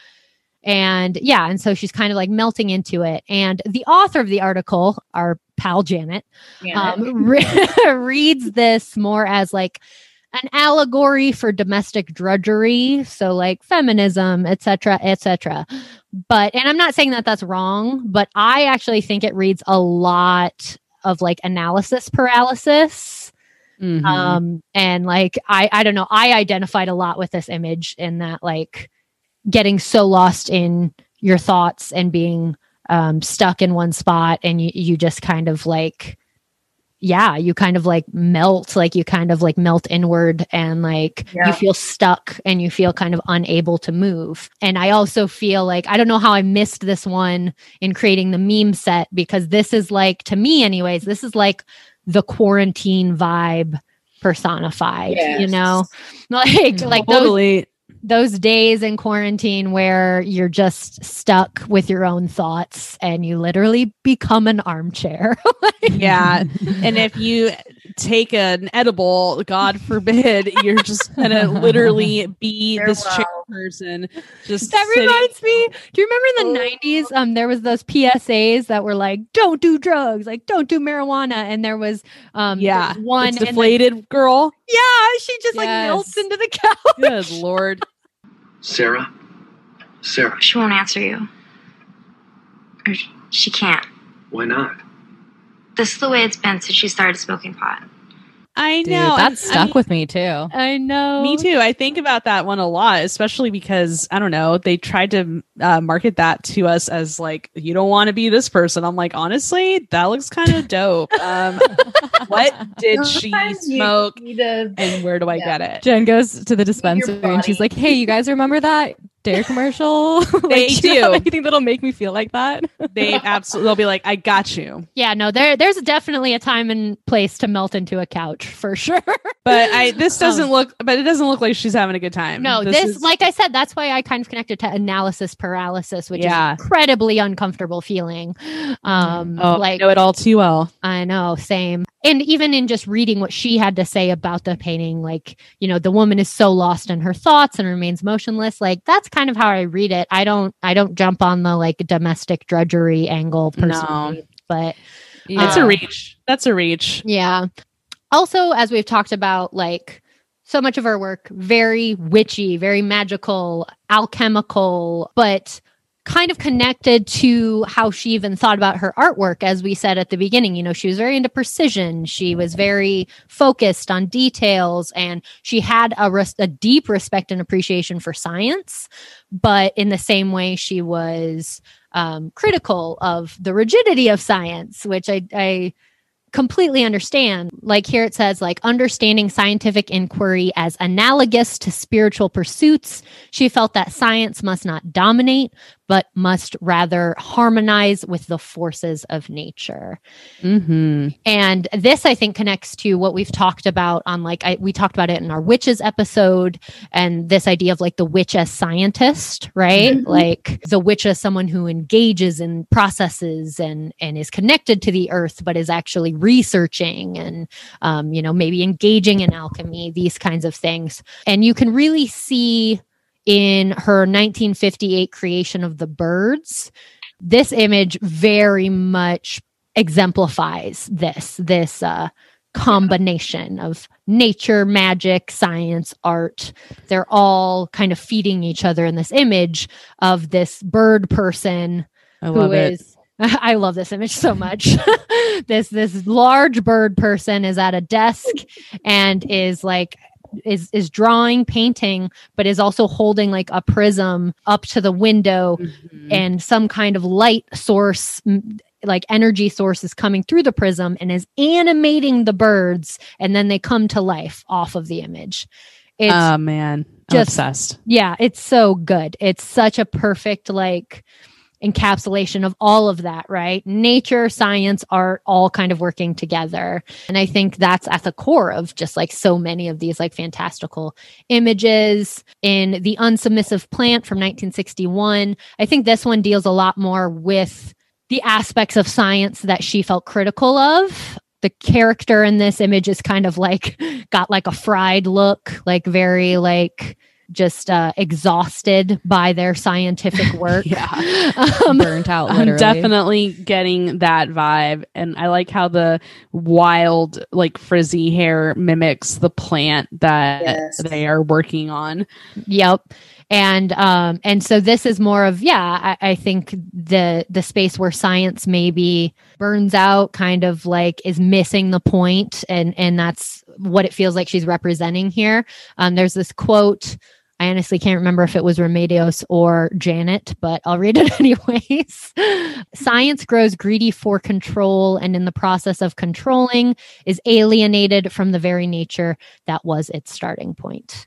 Speaker 4: And yeah, and so she's kind of like melting into it. And the author of the article, our pal Janet,
Speaker 7: Yeah.
Speaker 4: um, re- reads this more as like an allegory for domestic drudgery, so like feminism, et cetera, et cetera. But, and I'm not saying that that's wrong, but I actually think it reads a lot of like analysis paralysis.
Speaker 5: Mhm.
Speaker 4: Um, and like, I, I don't know, I identified a lot with this image in that like getting so lost in your thoughts and being um, stuck in one spot, and you, you just kind of like, yeah, you kind of like melt, like you kind of like melt inward, and like
Speaker 7: Yeah.
Speaker 4: you feel stuck and you feel kind of unable to move. And I also feel like, I don't know how I missed this one in creating the meme set, because this is like, to me anyways, this is like the quarantine vibe personified, you
Speaker 7: Yes.
Speaker 4: know, like, like those,
Speaker 5: Totally.
Speaker 4: those days in quarantine where you're just stuck with your own thoughts and you literally become an armchair.
Speaker 5: Yeah. And if you take an edible, God forbid, you're just gonna literally be
Speaker 7: Farewell.
Speaker 5: this chair person. Just
Speaker 4: That
Speaker 5: sitting-
Speaker 4: reminds me. Do you remember in
Speaker 7: Oh.
Speaker 4: the nineties? Um, there was those P S As that were like, "Don't do drugs," like "Don't do marijuana," and there was um,
Speaker 5: yeah,
Speaker 4: there's one
Speaker 5: it's
Speaker 4: in the-
Speaker 5: deflated girl.
Speaker 4: yeah, she just like
Speaker 6: Yes.
Speaker 4: melts into the couch.
Speaker 5: Good Lord.
Speaker 3: Sarah? Sarah,
Speaker 10: She won't answer you. Or sh- she can't.
Speaker 3: why not?
Speaker 10: This is the way it's been since she started smoking pot.
Speaker 5: I
Speaker 6: Dude,
Speaker 5: know.
Speaker 6: that
Speaker 5: and- I
Speaker 6: stuck
Speaker 5: mean,
Speaker 6: with me too.
Speaker 4: I know.
Speaker 5: Me too. I think about that one a lot, especially because I don't know. They tried to uh, market that to us as like, you don't want to be this person. I'm like, honestly, that looks kind of dope. Um, what did she
Speaker 7: Sometimes you
Speaker 5: smoke,
Speaker 7: need to-
Speaker 5: and where do I
Speaker 7: Yeah.
Speaker 5: get it?
Speaker 6: Jen goes to the dispensary and she's
Speaker 7: body.
Speaker 6: like, "Hey, you guys remember that Dare commercial?" Like,
Speaker 5: They
Speaker 6: do you have
Speaker 5: do.
Speaker 6: anything that'll make me feel like that?
Speaker 5: They absolutely. They'll be like, I got you.
Speaker 4: Yeah, no, there there's definitely a time and place to melt into a couch for sure.
Speaker 5: But I. This doesn't
Speaker 4: Um,
Speaker 5: look. But it doesn't look like she's having a good time.
Speaker 4: No, this,
Speaker 5: is-
Speaker 4: like I said, that's why I kind of connected to analysis paralysis, which
Speaker 5: Yeah.
Speaker 4: is incredibly uncomfortable feeling. Um,
Speaker 5: Oh,
Speaker 4: like
Speaker 5: I know it all too well.
Speaker 4: I know, same. And even in just reading what she had to say about the painting, like, you know, the woman is so lost in her thoughts and remains motionless. Like, that's kind of how I read it. I don't, I don't jump on the like domestic drudgery angle personally, but
Speaker 5: It's
Speaker 4: Uh,
Speaker 5: a reach. That's a reach.
Speaker 4: yeah. Also, as we've talked about, like so much of her work, very witchy, very magical, alchemical, but kind of connected to how she even thought about her artwork. As we said at the beginning, you know, she was very into precision. She was very focused on details, and she had a, res- a deep respect and appreciation for science. But in the same way, she was um, critical of the rigidity of science, which I, I completely understand. Like here it says, like, understanding scientific inquiry as analogous to spiritual pursuits. She felt that science must not dominate, but must rather harmonize with the forces of nature.
Speaker 5: Mm-hmm.
Speaker 4: And this, I think, connects to what we've talked about on, like, I, we talked about it in our witches episode, and this idea of like the witch as scientist, right?
Speaker 7: Mhm.
Speaker 4: Like the witch as someone who engages in processes and and is connected to the earth, but is actually researching and, um, you know, maybe engaging in alchemy, these kinds of things. And you can really see in her nineteen fifty-eight creation of the birds, this image very much exemplifies this, this uh, combination of nature, magic, science, art. They're all kind of feeding each other in this image of this bird person
Speaker 5: I
Speaker 4: who
Speaker 5: love it.
Speaker 4: is I love this image so much. this this large bird person is at a desk and is like is is drawing, painting, but is also holding like a prism up to the window,
Speaker 5: Mhm.
Speaker 4: and some kind of light source, m- like energy source, is coming through the prism and is animating the birds, and then they come to life off of the image. It's
Speaker 5: Oh man, I'm
Speaker 4: just-
Speaker 5: obsessed.
Speaker 4: yeah, it's so good. It's such a perfect like encapsulation of all of that, right? Nature, science, art, all kind of working together. And I think that's at the core of just like so many of these like fantastical images. In The Unsubmissive Plant from nineteen sixty-one, I think this one deals a lot more with the aspects of science that she felt critical of. The character in this image is kind of like got like a fried look, like very like just uh, exhausted by their scientific work.
Speaker 5: Yeah.
Speaker 4: Um,
Speaker 6: Burnt out.
Speaker 5: I'm
Speaker 6: Literally.
Speaker 5: definitely getting that vibe. And I like how the wild, like frizzy hair mimics the plant that
Speaker 7: Yes.
Speaker 5: they are working on.
Speaker 4: Yep. And um and so this is more of, yeah, I, I think the the space where science maybe burns out, kind of like is missing the point, and and that's what it feels like she's representing here. Um there's this quote, I honestly can't remember if it was Remedios or Janet, but I'll read it anyways. Science grows greedy for control, and in the process of controlling is alienated from the very nature that was its starting point.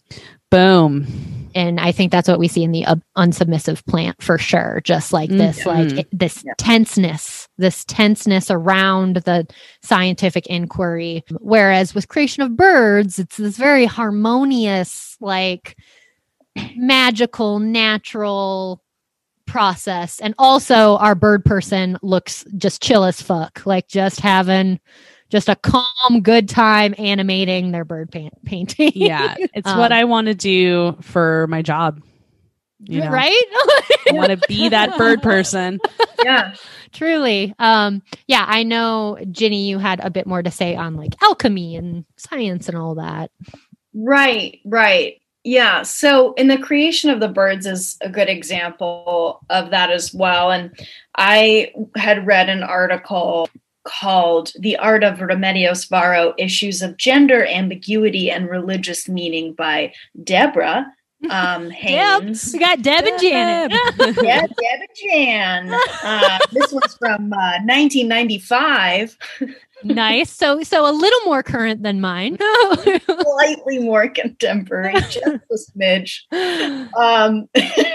Speaker 5: Boom.
Speaker 4: And I think that's what we see in the uh, unsubmissive plant for sure. Just like this,
Speaker 5: Mhm.
Speaker 4: like it- this
Speaker 7: Yeah.
Speaker 4: tenseness, this tenseness around the scientific inquiry. Whereas with Creation of Birds, it's this very harmonious, like magical, natural process. And also our bird person looks just chill as fuck, like just having just a calm, good time animating their bird pa- painting.
Speaker 5: Yeah, it's
Speaker 4: um,
Speaker 5: what I want to do for my job. You know?
Speaker 4: Right?
Speaker 5: I want to be that bird person.
Speaker 7: Yeah.
Speaker 4: Truly. Um, yeah, I know, Ginny, you had a bit more to say on like alchemy and science and all that.
Speaker 7: Right, right. Yeah. So in the creation of the birds is a good example of that as well. And I had read an article called The Art of Remedios Varo, Issues of Gender, Ambiguity, and Religious Meaning by Deborah um, Haynes.
Speaker 4: Deb. We got Deb and Janet.
Speaker 7: Yeah, Deb and Jan. Uh, this one's from uh, nineteen ninety-five.
Speaker 4: Nice. So so a little more current than mine.
Speaker 7: Slightly more contemporary, just a smidge. Um,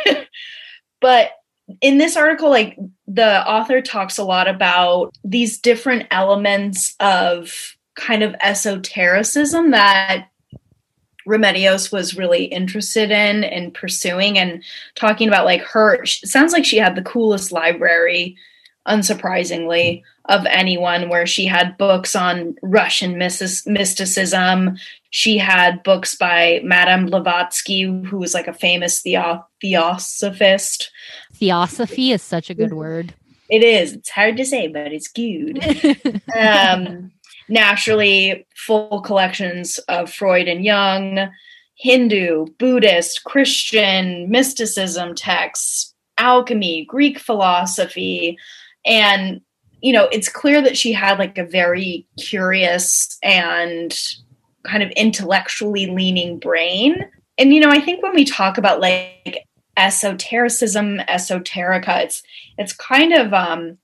Speaker 7: but in this article, like the author talks a lot about these different elements of kind of esotericism that Remedios was really interested in and pursuing, and talking about like her, it sounds like she had the coolest library, unsurprisingly, of anyone, where she had books on Russian mysticism. She had books by Madame Blavatsky, who was like a famous theo- theosophist.
Speaker 4: Theosophy is such a good word.
Speaker 7: It is. It's hard to say, but it's good. um, naturally, full collections of Freud and Jung, Hindu, Buddhist, Christian, mysticism texts, alchemy, Greek philosophy. And, you know, it's clear that she had like a very curious and kind of intellectually leaning brain. And, you know, I think when we talk about like esotericism, esoterica, it's, it's kind of um,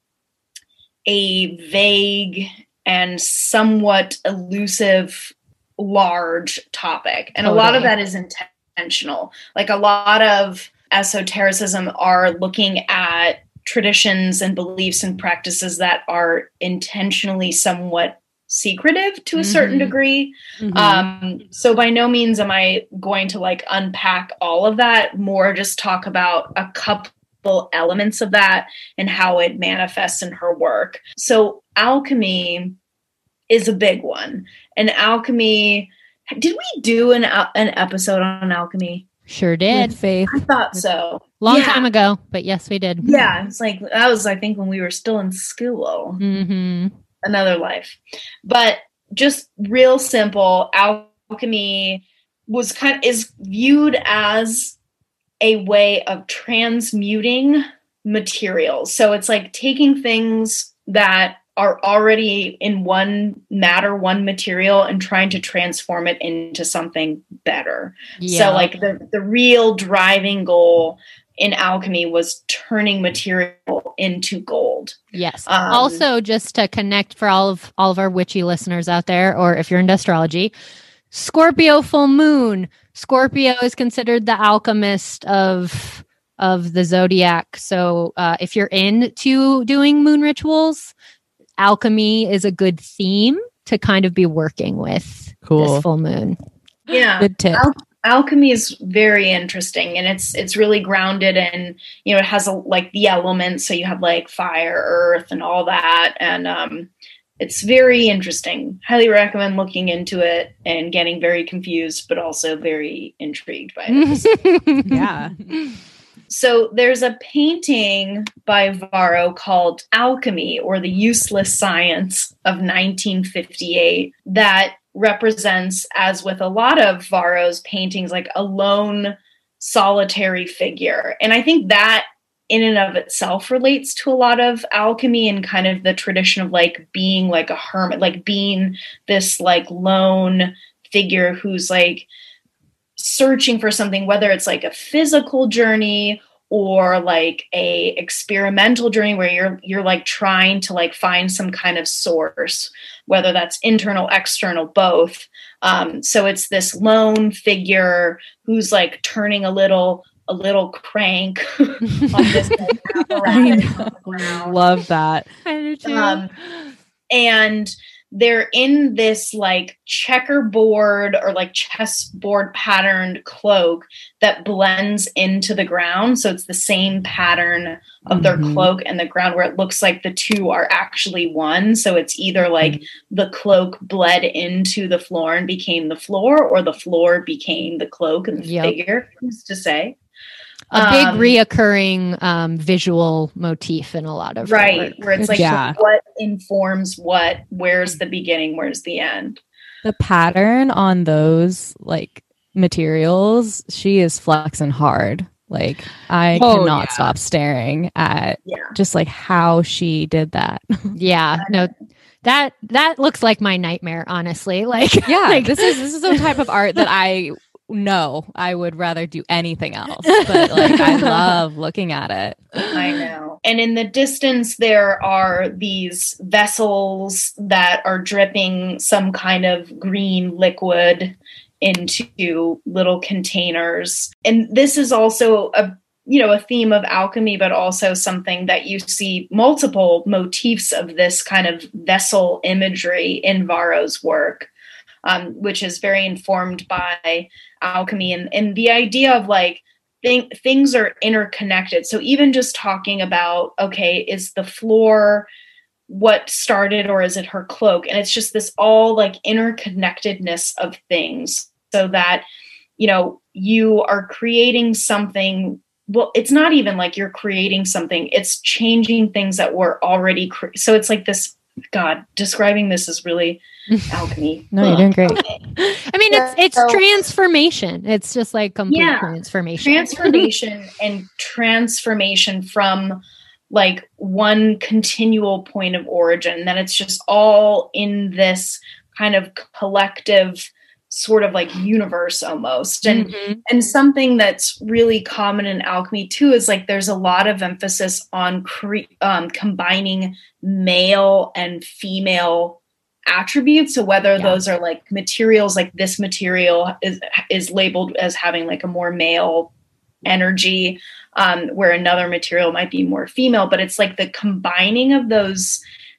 Speaker 7: a vague and somewhat elusive, large topic. And totally. A lot of that is intentional. Like a lot of esotericism are looking at traditions and beliefs and practices that are intentionally somewhat secretive to a mm-hmm. certain degree. Mm-hmm. Um, so by no means am I going to like unpack all of that, more just talk about a couple elements of that and how it manifests in her work. So alchemy is a big one. And alchemy, did we do an, an episode on alchemy?
Speaker 4: Sure did.
Speaker 6: With Faith.
Speaker 7: I thought so.
Speaker 4: Long
Speaker 7: yeah.
Speaker 4: time ago, but yes, we did.
Speaker 7: Yeah, it's like, that was, I think, when we were still in school.
Speaker 4: Mm-hmm.
Speaker 7: Another life. But just real simple, alchemy was kind of, is viewed as a way of transmuting materials. So it's like taking things that are already in one matter, one material, and trying to transform it into something better. Yeah. So like the, the real driving goal in alchemy was turning material into gold.
Speaker 4: Yes.
Speaker 7: Um,
Speaker 4: also, just to connect for all of all of our witchy listeners out there, or if you're into astrology, Scorpio full moon. Scorpio is considered the alchemist of of the zodiac. So uh, if you're into doing moon rituals, alchemy is a good theme to kind of be working with.
Speaker 6: Cool.
Speaker 4: This full moon.
Speaker 7: Yeah.
Speaker 6: Good tip.
Speaker 7: Al- alchemy is very interesting, and it's it's really grounded in, you know, it has a, like the elements. So you have like fire, earth, and all that. And um, it's very interesting. Highly recommend looking into it and getting very confused, but also very intrigued by it.
Speaker 5: Yeah.
Speaker 7: So there's a painting by Varro called Alchemy, or the Useless Science, of nineteen fifty-eight that represents, as with a lot of Varro's paintings, like a lone solitary figure. And I think that in and of itself relates to a lot of alchemy and kind of the tradition of like being like a hermit, like being this like lone figure who's like searching for something, whether it's like a physical journey or like a experimental journey where you're you're like trying to like find some kind of source, whether that's internal, external, both. Um, so it's this lone figure who's like turning a little a little crank on this like, apparatus on the ground.
Speaker 5: Love that.
Speaker 7: Um, and they're in this like checkerboard or like chessboard patterned cloak that blends into the ground. So it's the same pattern of their mm-hmm. cloak and the ground, where it looks like the two are actually one. So it's either like mm-hmm. the cloak bled into the floor and became the floor, or the floor became the cloak and the yep. figure, who's to say.
Speaker 4: A big um, reoccurring um, visual motif in a lot of
Speaker 7: right, where it's like yeah. what informs what, where's the beginning, where's the end.
Speaker 6: The pattern on those like materials, she is flexing hard. Like I oh, cannot yeah. stop staring at yeah. just like how she did that.
Speaker 4: Yeah, no, that that looks like my nightmare, honestly. Like
Speaker 6: yeah,
Speaker 4: like,
Speaker 6: this is this is the type of art that I. No, I would rather do anything else, but like I love looking at it.
Speaker 7: I know. And in the distance, there are these vessels that are dripping some kind of green liquid into little containers. And this is also a, you know, a theme of alchemy, but also something that you see multiple motifs of this kind of vessel imagery in Varro's work. Um, which is very informed by alchemy and, and the idea of like th- things are interconnected. So even just talking about, okay, is the floor what started, or is it her cloak? And it's just this all like interconnectedness of things, so that, you know, you are creating something. Well, it's not even like you're creating something, it's changing things that were already cre- so it's like this. God, describing this is really alchemy.
Speaker 6: No, you're doing great.
Speaker 4: Okay. I mean, it's it's so, transformation. It's just like complete yeah, transformation.
Speaker 7: Transformation and transformation from like one continual point of origin. Then it's just all in this kind of collective sort of like universe almost. And mm-hmm. and something that's really common in alchemy too is like there's a lot of emphasis on cre- um, combining male and female attributes. So whether yeah. those are like materials, like this material is is labeled as having like a more male energy, um, where another material might be more female, but it's like the combining of those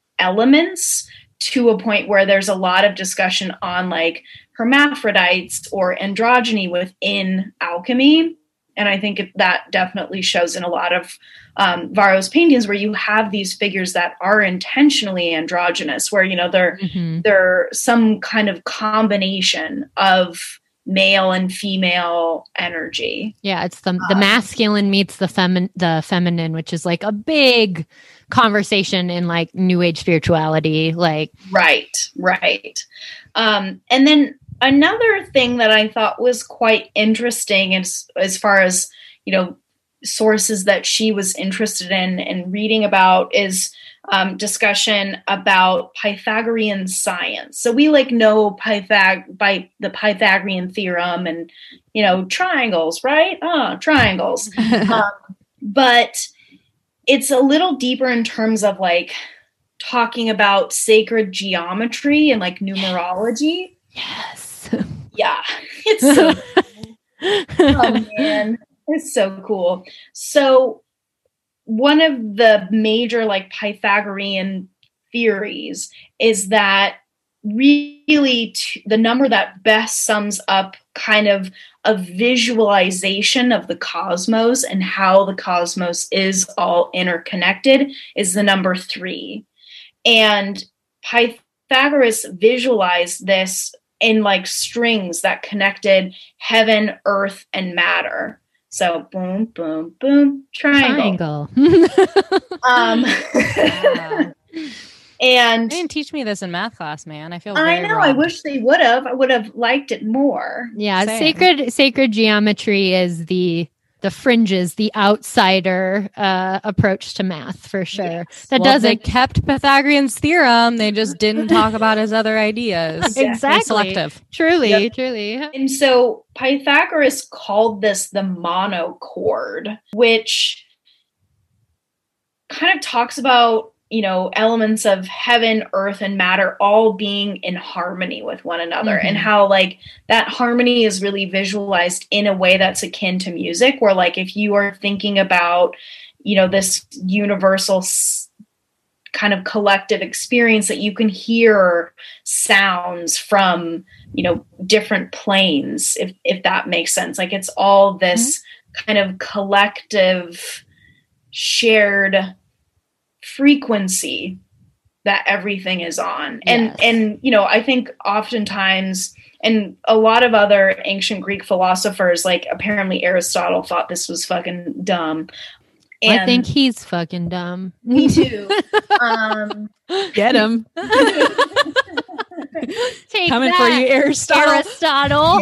Speaker 7: elements to a point where there's a lot of discussion on like hermaphrodites or androgyny within alchemy. And I think that definitely shows in a lot of um, Varro's paintings, where you have these figures that are intentionally androgynous, where, you know, they're, mm-hmm. they're some kind of combination of male and female energy.
Speaker 4: Yeah, it's the the um, masculine meets the femin the feminine, which is like a big conversation in like New Age spirituality. Like
Speaker 7: right, right. Um, and then another thing that I thought was quite interesting as as far as, you know, sources that she was interested in and reading about is um, discussion about Pythagorean science. So we like know Pythag by the Pythagorean theorem and, you know, triangles, right? Ah, triangles. um, but it's a little deeper in terms of like talking about sacred geometry and like numerology.
Speaker 4: Yes.
Speaker 7: Yeah. It's so cool. Oh man. It's so cool. So one of the major like Pythagorean theories is that really t- the number that best sums up kind of a visualization of the cosmos and how the cosmos is all interconnected is the number three. And Pythagoras visualized this in like strings that connected heaven, earth, and matter. So boom, boom, boom, triangle.
Speaker 4: Triangle.
Speaker 7: um,
Speaker 6: wow.
Speaker 7: And
Speaker 6: they didn't teach me this in math class, man. I feel.
Speaker 7: I
Speaker 6: very
Speaker 7: know.
Speaker 6: wrong.
Speaker 7: I wish they would have. I would have liked it more.
Speaker 4: Yeah,
Speaker 6: Same.
Speaker 4: sacred sacred geometry is the the fringes, the outsider uh, approach to math for sure.
Speaker 7: Yes.
Speaker 4: That
Speaker 6: well,
Speaker 4: doesn't
Speaker 6: they kept Pythagorean's theorem. They just didn't talk about his other ideas.
Speaker 4: Exactly.
Speaker 6: Very selective.
Speaker 4: Truly,
Speaker 7: Yep.
Speaker 4: truly.
Speaker 7: And so Pythagoras called this the monochord, which kind of talks about, you know, elements of heaven, earth, and matter all being in harmony with one another, mm-hmm. and how like that harmony is really visualized in a way that's akin to music, where like if you are thinking about, you know, this universal s- kind of collective experience that you can hear sounds from, you know, different planes, if if that makes sense. Like it's all this mm-hmm. kind of collective shared frequency that everything is on. And yes. and you know, I think oftentimes, and a lot of other ancient Greek philosophers, like apparently Aristotle thought this was fucking dumb.
Speaker 4: And I think he's fucking dumb.
Speaker 7: Me too. Um,
Speaker 5: Get him.
Speaker 4: Take
Speaker 5: Coming
Speaker 4: that,
Speaker 5: for you, Aristotle.
Speaker 4: Aristotle.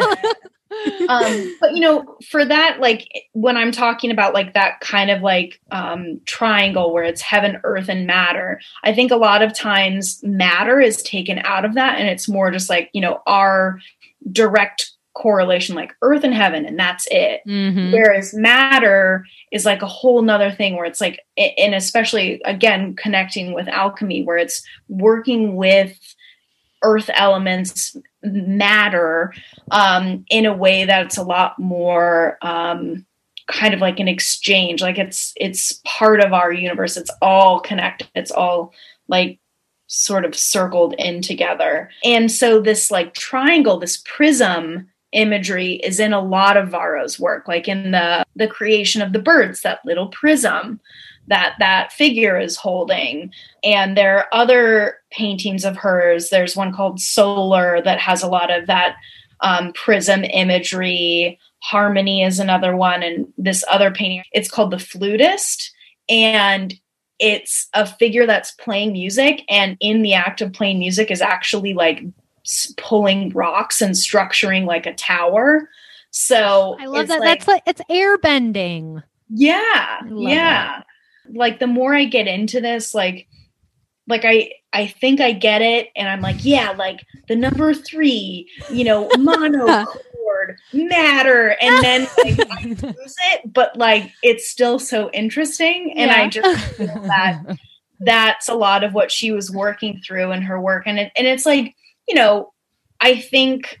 Speaker 7: um, but you know, for that, like when I'm talking about like that kind of like um, triangle where it's heaven, earth, and matter, I think a lot of times matter is taken out of that, and it's more just like, you know, our direct correlation, like earth and heaven, and that's it.
Speaker 4: Mm-hmm.
Speaker 7: Whereas matter is like a whole nother thing where it's like, and especially again connecting with alchemy, where it's working with earth elements, matter, um, in a way that's a lot more um, kind of like an exchange. Like it's it's part of our universe. It's all connected. It's all like sort of circled in together. And so this like triangle, this prism imagery is in a lot of Varro's work, like in the the creation of the birds, that little prism that that figure is holding. And there are other paintings of hers. There's one called Solar that has a lot of that um, prism imagery. Harmony is another one. And this other painting, it's called The Flutist. And it's a figure that's playing music, and in the act of playing music is actually like pulling rocks and structuring like a tower. So
Speaker 4: I love that. Like, that's like, it's air bending.
Speaker 7: Yeah. Yeah.
Speaker 4: That.
Speaker 7: Like the more I get into this, like, like I, I think I get it. And I'm like, yeah, like the number three, you know, monochord, matter. And then like, I lose it, but like, it's still so interesting. And yeah. I just feel that that's a lot of what she was working through in her work. And it, and it's like, you know, I think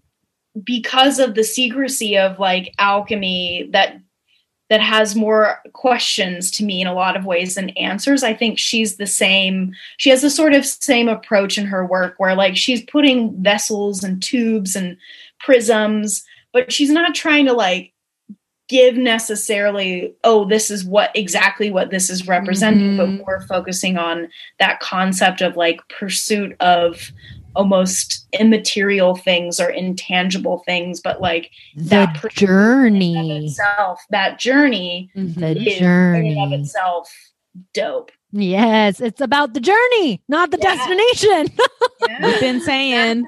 Speaker 7: because of the secrecy of like alchemy that that has more questions to me in a lot of ways than answers, I think she's the same. She has a sort of same approach in her work where like she's putting vessels and tubes and prisms, but she's not trying to like give necessarily, oh, this is what exactly what this is representing, mm-hmm. but more focusing on that concept of like pursuit of almost immaterial things or intangible things, but like
Speaker 4: the
Speaker 7: that
Speaker 4: journey
Speaker 7: itself, that journey,
Speaker 4: the
Speaker 7: is
Speaker 4: journey
Speaker 7: in and of itself dope.
Speaker 4: Yes, it's about the journey, not the
Speaker 7: yeah.
Speaker 4: destination.
Speaker 7: Yeah.
Speaker 5: We've been saying.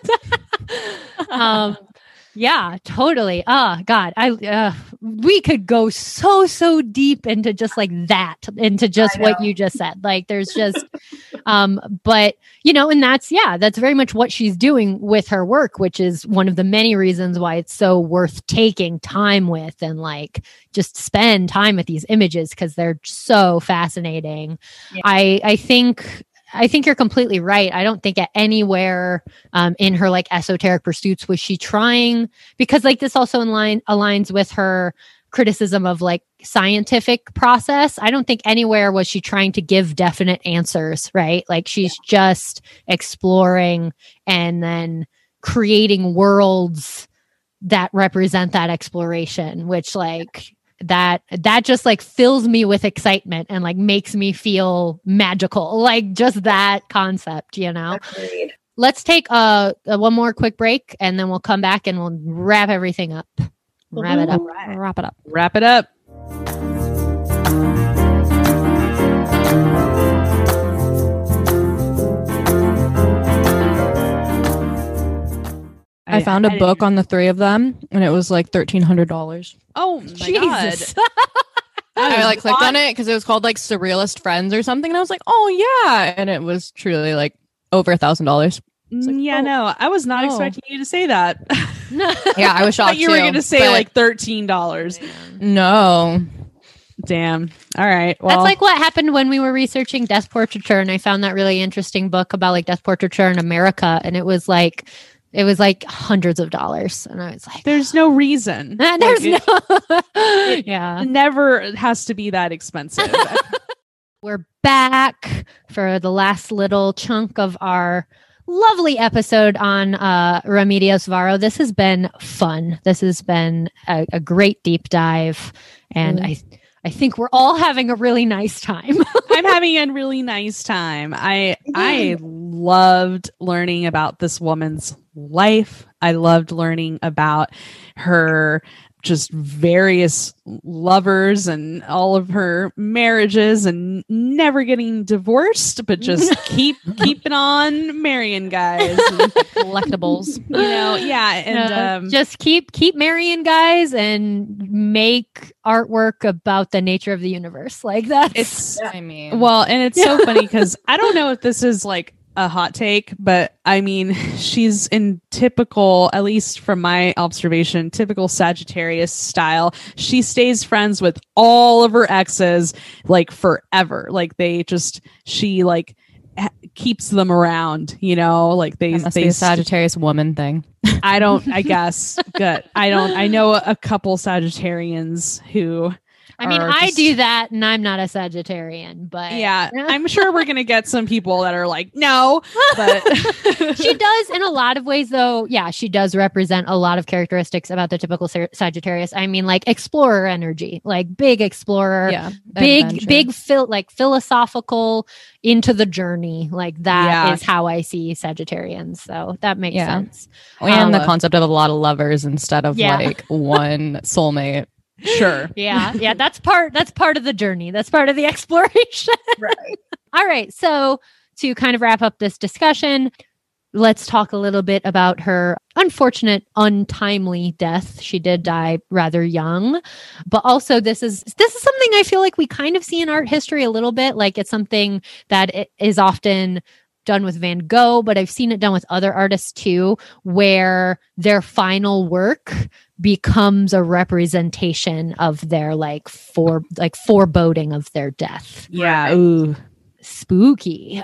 Speaker 4: um, yeah, totally. Oh God, I uh, we could go so so deep into just like that, into just what you just said. Like, there's just, um, but you know, and that's yeah, that's very much what she's doing with her work, which is one of the many reasons why it's so worth taking time with and like just spend time with these images because they're so fascinating. Yeah. I I think. I think you're completely right. I don't think at anywhere um, in her like esoteric pursuits was she trying, because like this also in line aligns with her criticism of like scientific process. I don't think anywhere was she trying to give definite answers, right? Like she's yeah. just exploring and then creating worlds that represent that exploration, which like that that just like fills me with excitement and like makes me feel magical, like just that concept, you know.
Speaker 7: Agreed.
Speaker 4: Let's take a, a one more quick break and then we'll come back and we'll wrap everything up. Wrap it up.
Speaker 6: Right. Wrap it up.
Speaker 5: Wrap it up.
Speaker 6: I found a book on the three of them, and it was like thirteen hundred dollars.
Speaker 5: Oh my
Speaker 4: Jesus.
Speaker 5: God.
Speaker 6: I like clicked on it because it was called like Surrealist Friends or something, and I was like, oh yeah, and it was truly like over a thousand dollars.
Speaker 5: Like, yeah, oh, no, I was not oh. expecting you to say that.
Speaker 6: Yeah, I was shocked. I
Speaker 5: thought you
Speaker 6: too,
Speaker 5: were going to say
Speaker 6: but...
Speaker 5: like thirteen dollars.
Speaker 6: No.
Speaker 5: Damn. All right. Well,
Speaker 4: that's like what happened when we were researching death portraiture, and I found that really interesting book about like death portraiture in America, and it was like. It was like hundreds of dollars. And I was like,
Speaker 5: there's no reason.
Speaker 4: There's
Speaker 5: like,
Speaker 4: no.
Speaker 5: It,
Speaker 4: yeah.
Speaker 5: It never has to be that expensive.
Speaker 4: We're back for the last little chunk of our lovely episode on uh, Remedios Varo. This has been fun. This has been a, a great deep dive, and mm. I, I think we're all having a really nice time.
Speaker 5: I'm having a really nice time. I I loved learning about this woman's life. I loved learning about her just various lovers and all of her marriages and never getting divorced, but just keep keeping on marrying guys and
Speaker 6: collectibles,
Speaker 5: you know. Yeah. And
Speaker 4: uh,
Speaker 5: um,
Speaker 4: just keep keep marrying guys and make artwork about the nature of the universe. Like that.
Speaker 5: It's
Speaker 6: I mean,
Speaker 5: well, and it's so funny because I don't know if this is like a hot take, but I mean, she's in typical, at least from my observation, typical Sagittarius style. She stays friends with all of her exes like forever. Like they just, she like ha- keeps them around, you know, like they,
Speaker 6: that must
Speaker 5: they
Speaker 6: be a Sagittarius st- woman thing.
Speaker 5: I don't, I guess. Good. I don't, I know a couple Sagittarians who
Speaker 4: I mean, I just, do that, and I'm not a Sagittarian, but
Speaker 5: yeah, I'm sure we're gonna get some people that are like, no, but
Speaker 4: she does in a lot of ways, though. Yeah, she does represent a lot of characteristics about the typical Sagittarius. I mean, like explorer energy, like big explorer,
Speaker 6: yeah,
Speaker 4: big,
Speaker 6: adventure.
Speaker 4: big, phil- like philosophical into the journey. Like that
Speaker 5: yeah.
Speaker 4: is how I see Sagittarians. So that makes
Speaker 6: yeah.
Speaker 4: sense.
Speaker 6: And
Speaker 4: um,
Speaker 6: the concept of a lot of lovers instead of
Speaker 4: yeah.
Speaker 6: like one soulmate.
Speaker 5: Sure.
Speaker 4: Yeah. Yeah. That's part, that's part of the journey. That's part of the exploration.
Speaker 7: Right.
Speaker 4: All right. So to kind of wrap up this discussion, let's talk a little bit about her unfortunate, untimely death. She did die rather young, but also this is, this is something I feel like we kind of see in art history a little bit. Like it's something that it is often done with Van Gogh, but I've seen it done with other artists too, where their final work becomes a representation of their like for like foreboding of their death.
Speaker 5: Yeah. Ooh.
Speaker 4: Spooky.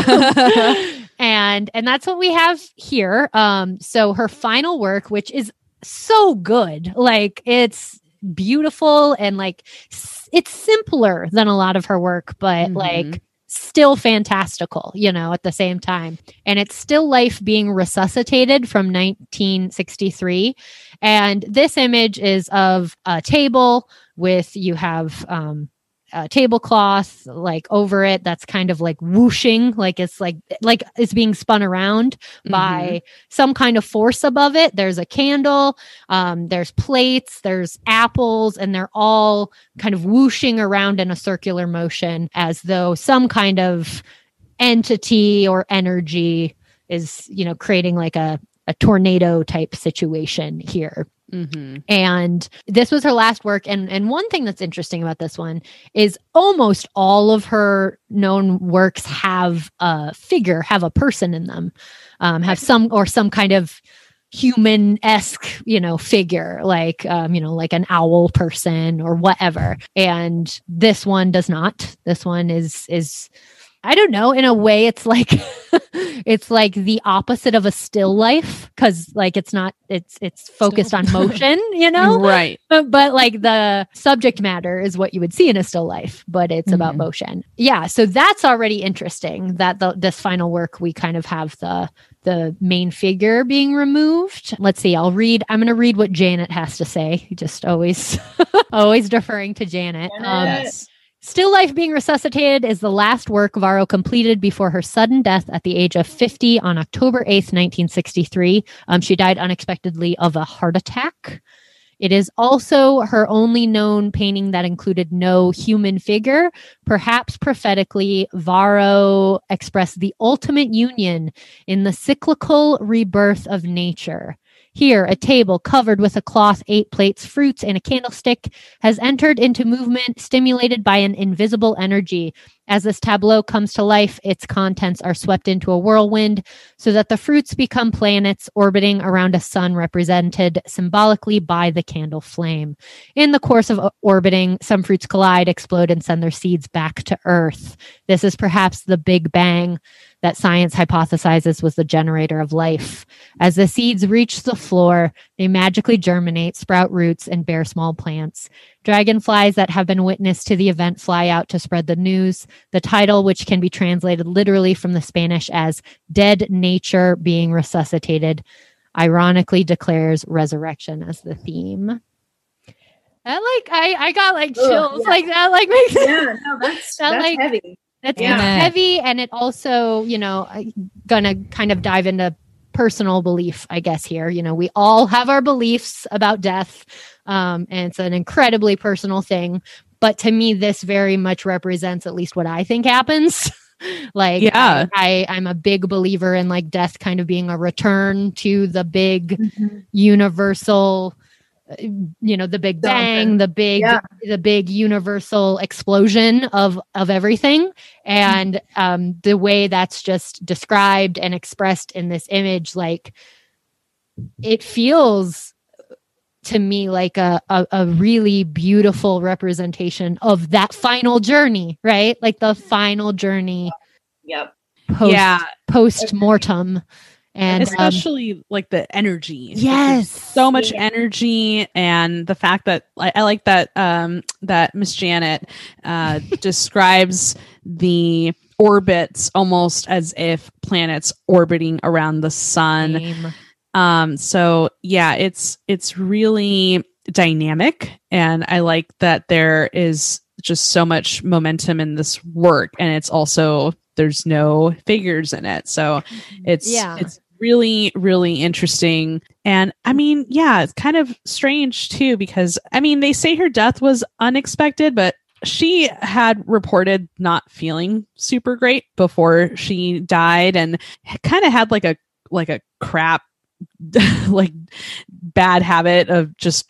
Speaker 4: and and that's what we have here. Um so her final work, which is so good, like it's beautiful and like s- it's simpler than a lot of her work, but mm-hmm. like still fantastical, you know, at the same time. And it's Still Life Being Resuscitated from nineteen sixty-three. And this image is of a table with, you have um, a tablecloth like over it that's kind of like whooshing, like it's like, like it's being spun around mm-hmm. by some kind of force above it. There's a candle, um, there's plates, there's apples, and they're all kind of whooshing around in a circular motion as though some kind of entity or energy is, you know, creating like a, a tornado type situation here.
Speaker 5: Mm-hmm.
Speaker 4: And this was her last work. And, and one thing that's interesting about this one is almost all of her known works have a figure, have a person in them, um, have some or some kind of human-esque, you know, figure, like, um, you know, like an owl person or whatever. And this one does not. This one is, is, I don't know, in a way it's like it's like the opposite of a still life, because like it's not it's it's focused still. on motion, you know,
Speaker 5: right,
Speaker 4: but, but like the subject matter is what you would see in a still life, but it's mm-hmm. about motion. Yeah, so that's already interesting that the, this final work we kind of have the the main figure being removed. Let's see, I'll read I'm going to read what Janet has to say. Just always always deferring to Janet. Um,
Speaker 5: yes.
Speaker 4: Still Life Being Resuscitated is the last work Varo completed before her sudden death at the age of fifty on October eighth, nineteen sixty-three. Um, she died unexpectedly of a heart attack. It is also her only known painting that included no human figure. Perhaps prophetically, Varo expressed the ultimate union in the cyclical rebirth of nature. Here, a table covered with a cloth, eight plates, fruits, and a candlestick has entered into movement, stimulated by an invisible energy. As this tableau comes to life, its contents are swept into a whirlwind so that the fruits become planets orbiting around a sun represented symbolically by the candle flame. In the course of orbiting, some fruits collide, explode, and send their seeds back to Earth. This is perhaps the Big Bang that science hypothesizes was the generator of life. As the seeds reach the floor, they magically germinate, sprout roots, and bear small plants. Dragonflies that have been witness to the event fly out to spread the news. The title, which can be translated literally from the Spanish as Dead Nature Being Resuscitated, ironically declares resurrection as the theme. That like I, I got like chills. Ugh, yeah. Like that like makes
Speaker 7: yeah no that's
Speaker 4: that,
Speaker 7: that's
Speaker 4: like,
Speaker 7: heavy.
Speaker 4: It's
Speaker 7: yeah.
Speaker 4: heavy, and it also, you know, gonna kind of dive into personal belief, I guess, here. You know, we all have our beliefs about death, um, and it's an incredibly personal thing. But to me, this very much represents at least what I think happens. Like,
Speaker 5: yeah,
Speaker 4: I, I, I'm a big believer in like death kind of being a return to the big mm-hmm. universal, you know, the Big Bang, the big, yeah. the big universal explosion of, of everything. And um, the way that's just described and expressed in this image, like it feels to me like a, a, a really beautiful representation of that final journey, right? Like the final journey.
Speaker 7: Yep.
Speaker 4: Post, yeah. Post mortem. And
Speaker 5: especially um, like the energy.
Speaker 4: Yes.
Speaker 5: So much yeah. energy. And the fact that I, I like that, um, that Miss Janet, uh, describes the orbits almost as if planets orbiting around the sun.
Speaker 4: Same.
Speaker 5: Um, so yeah, it's, it's really dynamic. And I like that there is just so much momentum in this work. And it's also, there's no figures in it. So it's,
Speaker 4: yeah.
Speaker 5: it's really, really interesting. And I mean, yeah, it's kind of strange too, because I mean, they say her death was unexpected, but she had reported not feeling super great before she died and kind of had like a, like a crap, like bad habit of just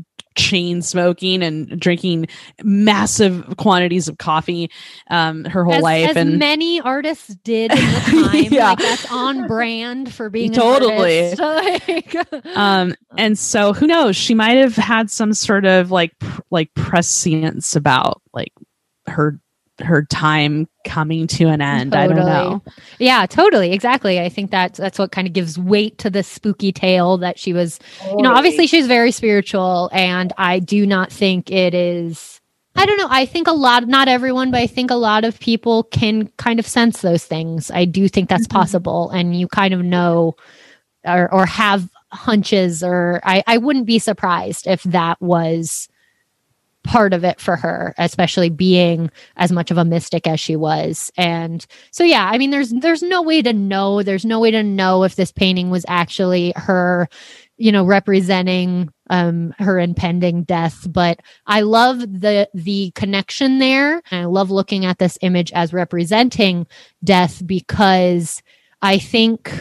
Speaker 5: chain smoking and drinking massive quantities of coffee um her whole
Speaker 4: as,
Speaker 5: life
Speaker 4: as
Speaker 5: and
Speaker 4: many artists did in the time. Yeah. Like that's on brand for being
Speaker 5: totally
Speaker 4: an artist. Like,
Speaker 5: um and so who knows, she might have had some sort of like pr- like prescience about like her her time coming to an end.
Speaker 4: Totally.
Speaker 5: I don't know.
Speaker 4: Yeah, totally. Exactly. I think that's that's what kind of gives weight to this spooky tale that she was, totally. You know, obviously she's very spiritual, and I do not think it is, I don't know. I think a lot, not everyone, but I think a lot of people can kind of sense those things. I do think that's mm-hmm. possible. And you kind of know or, or have hunches, or I, I wouldn't be surprised if that was part of it for her, especially being as much of a mystic as she was. And so, yeah, I mean, there's, there's no way to know, there's no way to know if this painting was actually her, you know, representing um, her impending death. But I love the, the connection there. And I love looking at this image as representing death, because I think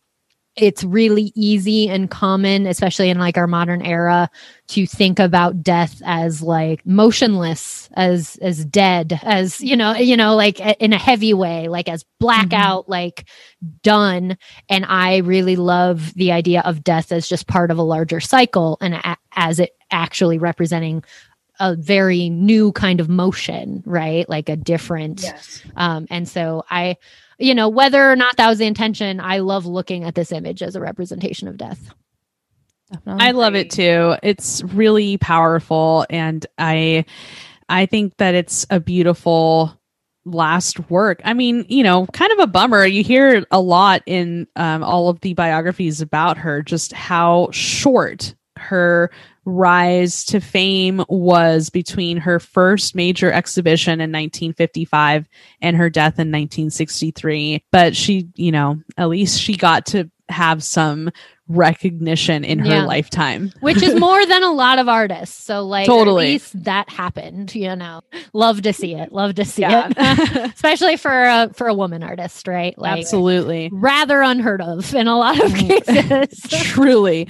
Speaker 4: it's really easy and common, especially in like our modern era, to think about death as like motionless, as as dead, as you know, you know, like in a heavy way, like as blackout, mm-hmm. like done. And I really love the idea of death as just part of a larger cycle, and a- as it actually representing a very new kind of motion, right? Like a different.
Speaker 7: Yes.
Speaker 4: Um, and so I. You know, whether or not that was the intention, I love looking at this image as a representation of death.
Speaker 5: Definitely. I love it too. It's really powerful, and I, I think that it's a beautiful last work. I mean, you know, kind of a bummer. You hear a lot in um, all of the biographies about her, just how short her rise to fame was between her first major exhibition in nineteen fifty-five and her death in nineteen sixty-three. But she, you know, at least she got to have some recognition in her yeah. lifetime,
Speaker 4: which is more than a lot of artists. So like,
Speaker 5: totally.
Speaker 4: At least that happened, you know. Love to see it. Love to see yeah. it, especially for a for a woman artist, right? Like,
Speaker 5: absolutely,
Speaker 4: rather unheard of in a lot of cases.
Speaker 5: Truly.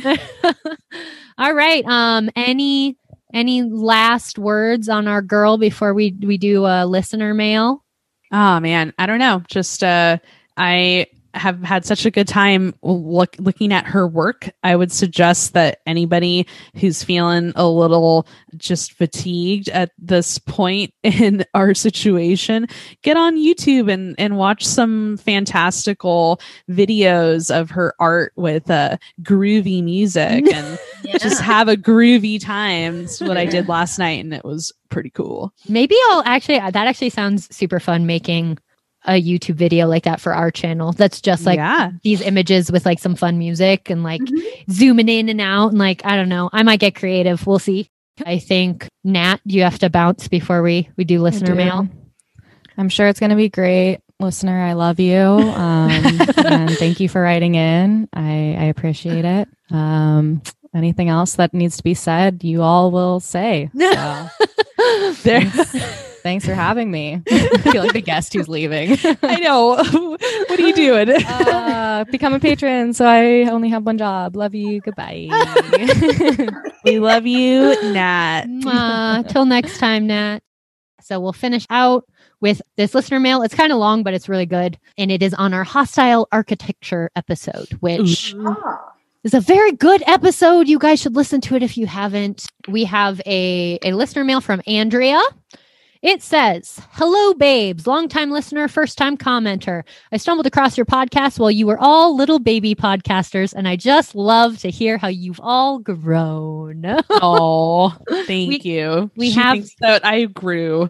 Speaker 4: All right. Um. Any any last words on our girl before we we do a listener mail?
Speaker 5: Oh man, I don't know. Just uh, I have had such a good time look, looking at her work. I would suggest that anybody who's feeling a little just fatigued at this point in our situation, get on YouTube and, and watch some fantastical videos of her art with uh, groovy music and
Speaker 7: Yeah.
Speaker 5: just have a groovy time. That's what I did last night, and it was pretty cool.
Speaker 4: Maybe I'll actually, that actually sounds super fun, making a YouTube video like that for our channel. That's just like
Speaker 5: Yeah.
Speaker 4: these images with like some fun music and like
Speaker 7: Mhm.
Speaker 4: zooming in and out. And like, I don't know, I might get creative. We'll see. I think, Nat, you have to bounce before we, we do listener
Speaker 6: I do.
Speaker 4: mail.
Speaker 6: I'm sure it's going to be great. Listener, I love you. Um, and thank you for writing in. I, I appreciate it. Um, anything else that needs to be said, you all will say. So,
Speaker 5: There.
Speaker 6: thanks, thanks for having me. I feel like the guest who's leaving.
Speaker 5: I know. What are you doing?
Speaker 6: uh, become a patron, so I only have one job. Love you. Goodbye.
Speaker 5: We love you, Nat.
Speaker 4: Mwah. Till next time, Nat. So we'll finish out with this listener mail. It's kind of long, but it's really good. And it is on our hostile architecture episode, which
Speaker 7: Ah.
Speaker 4: is a very good episode. You guys should listen to it if you haven't. We have a, a listener mail from Andrea. It says, "Hello, babes, longtime listener, first time commenter. I stumbled across your podcast while you were all little baby podcasters, and I just love to hear how you've all grown."
Speaker 5: Oh, thank
Speaker 4: We-
Speaker 5: you.
Speaker 4: we
Speaker 5: She
Speaker 4: have-
Speaker 5: thinks that I grew.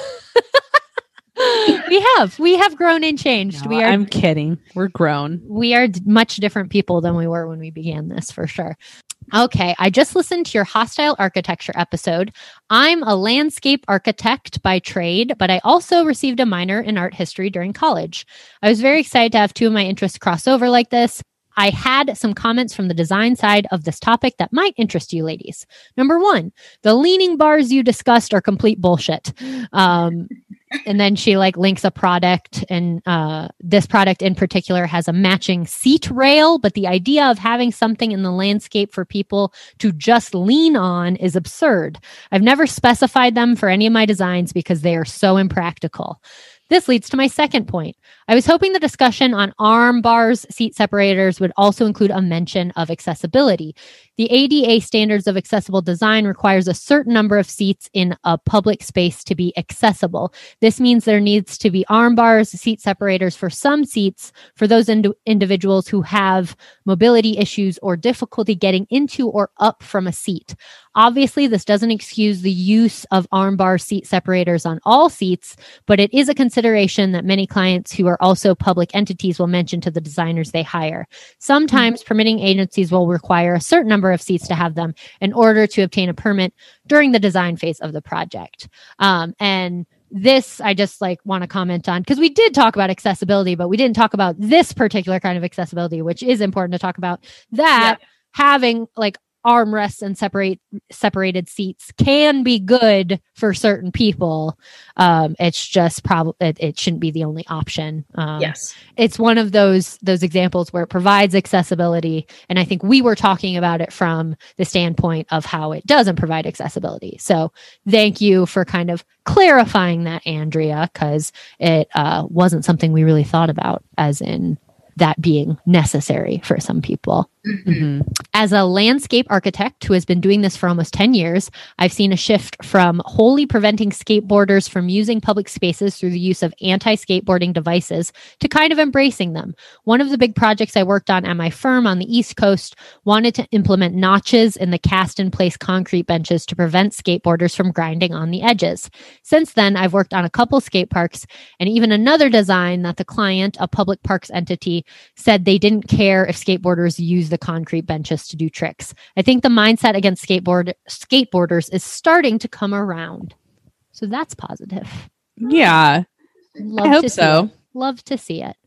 Speaker 4: we have we have grown and changed.
Speaker 5: No,
Speaker 4: we are
Speaker 5: I'm kidding. We're grown.
Speaker 4: we are d- much different people than we were when we began this, for sure. Okay, I just listened to your hostile architecture episode. I'm a landscape architect by trade, but I also received a minor in art history during college. I was very excited to have two of my interests cross over like this. I had some comments from the design side of this topic that might interest you ladies. Number one, the leaning bars you discussed are complete bullshit. Um, and then she like links a product, and uh, this product in particular has a matching seat rail, but the idea of having something in the landscape for people to just lean on is absurd. I've never specified them for any of my designs because they are so impractical. This leads to my second point. I was hoping the discussion on arm bars, seat separators would also include a mention of accessibility. The A D A standards of accessible design requires a certain number of seats in a public space to be accessible. This means there needs to be arm bars, seat separators for some seats for those ind- individuals who have mobility issues or difficulty getting into or up from a seat. Obviously, this doesn't excuse the use of arm bar seat separators on all seats, but it is a consideration that many clients who are also public entities will mention to the designers they hire. Sometimes permitting agencies will require a certain number of seats to have them in order to obtain a permit during the design phase of the project. Um, and this I just like want to comment on because we did talk about accessibility, but we didn't talk about this particular kind of accessibility, which is important to talk about. That
Speaker 7: Yeah.
Speaker 4: having like armrests and separate separated seats can be good for certain people. Um, it's just probably it, it shouldn't be the only option. Um,
Speaker 7: Yes.
Speaker 4: it's one of those those examples where it provides accessibility, and I think we were talking about it from the standpoint of how it doesn't provide accessibility. So thank you for kind of clarifying that, Andrea, because it uh, wasn't something we really thought about as in that being necessary for some people.
Speaker 5: Mhm.
Speaker 4: As a landscape architect who has been doing this for almost ten years, I've seen a shift from wholly preventing skateboarders from using public spaces through the use of anti-skateboarding devices to kind of embracing them. One of the big projects I worked on at my firm on the East Coast wanted to implement notches in the cast-in-place concrete benches to prevent skateboarders from grinding on the edges. Since then, I've worked on a couple skate parks and even another design that the client, a public parks entity, said they didn't care if skateboarders used the concrete benches to do tricks. I think the mindset against skateboard skateboarders is starting to come around. So that's positive.
Speaker 5: Yeah.
Speaker 4: Love
Speaker 5: I hope
Speaker 4: to see
Speaker 5: so.
Speaker 4: it. Love to see it.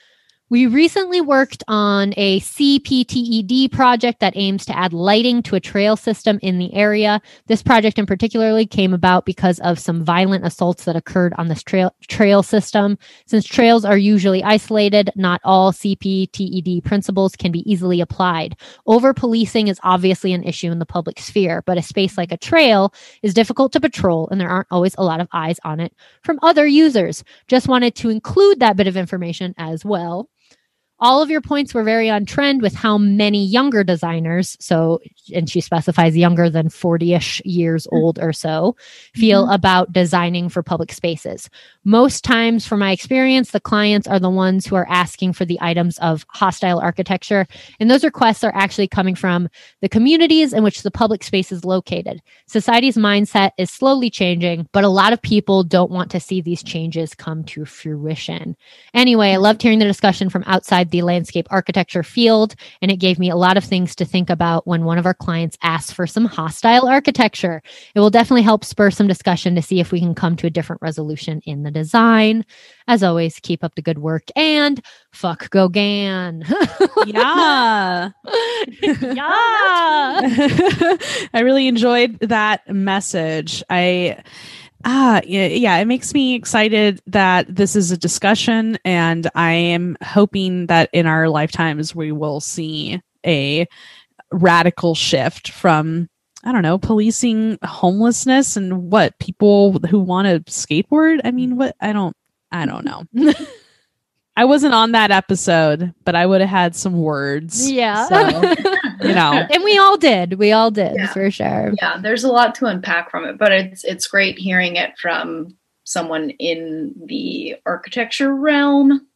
Speaker 4: We recently worked on a C P T E D project that aims to add lighting to a trail system in the area. This project in particularly came about because of some violent assaults that occurred on this trail trail system. Since trails are usually isolated, not all C P T E D principles can be easily applied. Over-policing is obviously an issue in the public sphere, but a space like a trail is difficult to patrol and there aren't always a lot of eyes on it from other users. Just wanted to include that bit of information as well. All of your points were very on trend with how many younger designers, so, and she specifies younger than forty-ish years old or so, feel mm-hmm. about designing for public spaces. Most times, from my experience, the clients are the ones who are asking for the items of hostile architecture, and those requests are actually coming from the communities in which the public space is located. Society's mindset is slowly changing, but a lot of people don't want to see these changes come to fruition. Anyway, I loved hearing the discussion from outside the landscape architecture field, and it gave me a lot of things to think about when one of our clients asks for some hostile architecture. It will definitely help spur some discussion to see if we can come to a different resolution in the design. As always, keep up the good work and fuck Gauguin.
Speaker 5: Yeah.
Speaker 4: Yeah.
Speaker 5: I really enjoyed that message. I Ah, yeah, yeah, it makes me excited that this is a discussion, and I am hoping that in our lifetimes we will see a radical shift from, I don't know, policing homelessness and what people who want to skateboard. I mean, what I don't, I don't know. I wasn't on that episode, but I would have had some words.
Speaker 4: Yeah.
Speaker 5: So, you know.
Speaker 4: And we all did. We all did,
Speaker 7: Yeah.
Speaker 4: for sure.
Speaker 7: Yeah, there's a lot to unpack from it, but it's it's great hearing it from someone in the architecture realm.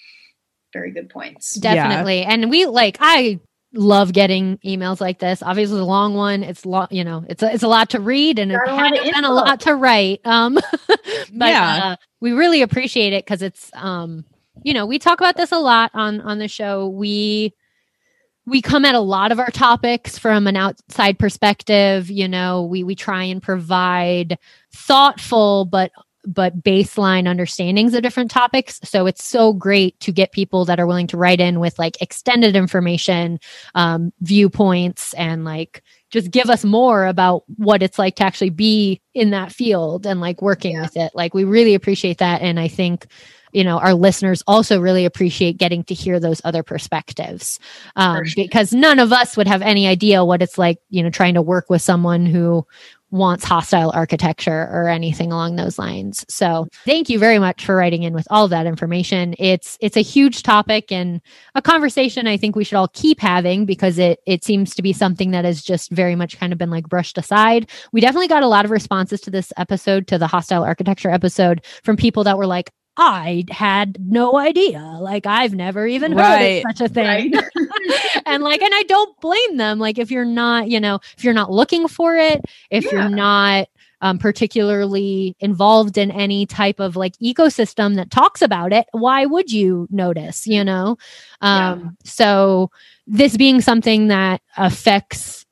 Speaker 7: Very good points.
Speaker 4: Definitely. Yeah. And we like, I love getting emails like this. Obviously, it's a long one. It's lo- you know, it's a, it's a lot to read, and it had been a lot to write. Um, but yeah. uh, we really appreciate it because it's, um, you know, we talk about this a lot on on the show. We we come at a lot of our topics from an outside perspective. You know, we we try and provide thoughtful but but baseline understandings of different topics. So it's so great to get people that are willing to write in with like extended information, um, viewpoints, and like just give us more about what it's like to actually be in that field and like working yeah. with it. Like we really appreciate that. And I think, you know, our listeners also really appreciate getting to hear those other perspectives, um, sure. because none of us would have any idea what it's like, you know, trying to work with someone who wants hostile architecture or anything along those lines. So thank you very much for writing in with all of that information. It's it's a huge topic and a conversation I think we should all keep having because it it seems to be something that has just very much kind of been like brushed aside. We definitely got a lot of responses to this episode, to the hostile architecture episode, from people that were like, I had no idea. Like, I've never even heard right. of such a thing. Right. and like, and I don't blame them. Like, if you're not, you know, if you're not looking for it, if yeah. you're not um, particularly involved in any type of like ecosystem that talks about it, why would you notice, you know? Um, yeah. So this being something that affects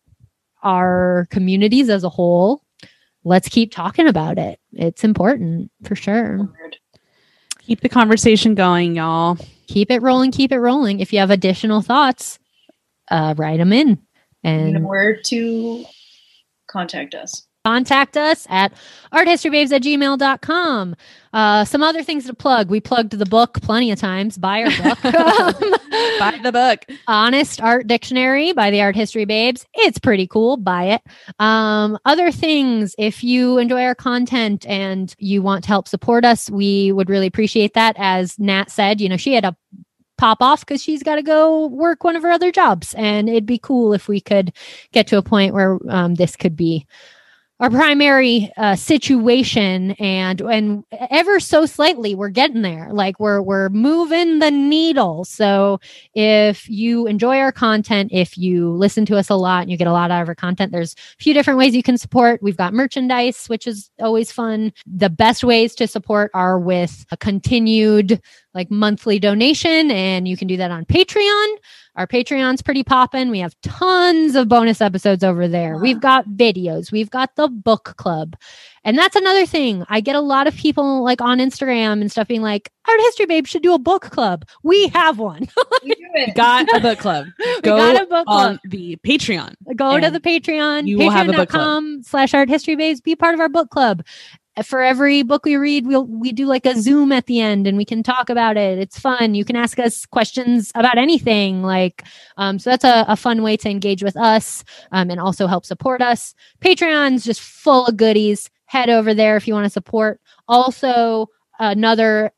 Speaker 4: our communities as a whole, let's keep talking about it. It's important for sure.
Speaker 5: Keep the conversation going, y'all.
Speaker 4: Keep it rolling. Keep it rolling. If you have additional thoughts, uh, write them in. And,
Speaker 7: and where to contact us.
Speaker 4: Contact us at arthistorybabes at gmail dot com. Uh, some other things to plug. We plugged the book plenty of times. Buy our book.
Speaker 5: Buy the book.
Speaker 4: Honest Art Dictionary by the Art History Babes. It's pretty cool. Buy it. Um, other things, if you enjoy our content and you want to help support us, we would really appreciate that. As Nat said, you know, she had a pop off because she's got to go work one of her other jobs. And it'd be cool if we could get to a point where um, this could be our primary uh, situation, and and ever so slightly we're getting there. Like we're we're moving the needle. So if you enjoy our content, if you listen to us a lot and you get a lot out of our content, there's a few different ways you can support. We've got merchandise, which is always fun. The best ways to support are with a continued like monthly donation, and you can do that on Patreon. Our Patreon's pretty poppin'. We have tons of bonus episodes over there. Wow. We've got videos. We've got the book club. And that's another thing. I get a lot of people like on Instagram and stuff being like, Art History Babe should do a book club. We have one.
Speaker 5: We got a book club. Go got a book club. On the Patreon.
Speaker 4: Go to the Patreon.
Speaker 5: You will have a book club.
Speaker 4: Patreon.com slash Art History Babes. Be part of our book club. For every book we read, we'll we do like a Zoom at the end, and we can talk about it. It's fun. You can ask us questions about anything. Like, um, so that's a, a fun way to engage with us, um, and also help support us. Patreon's just full of goodies. Head over there if you want to support. Also, another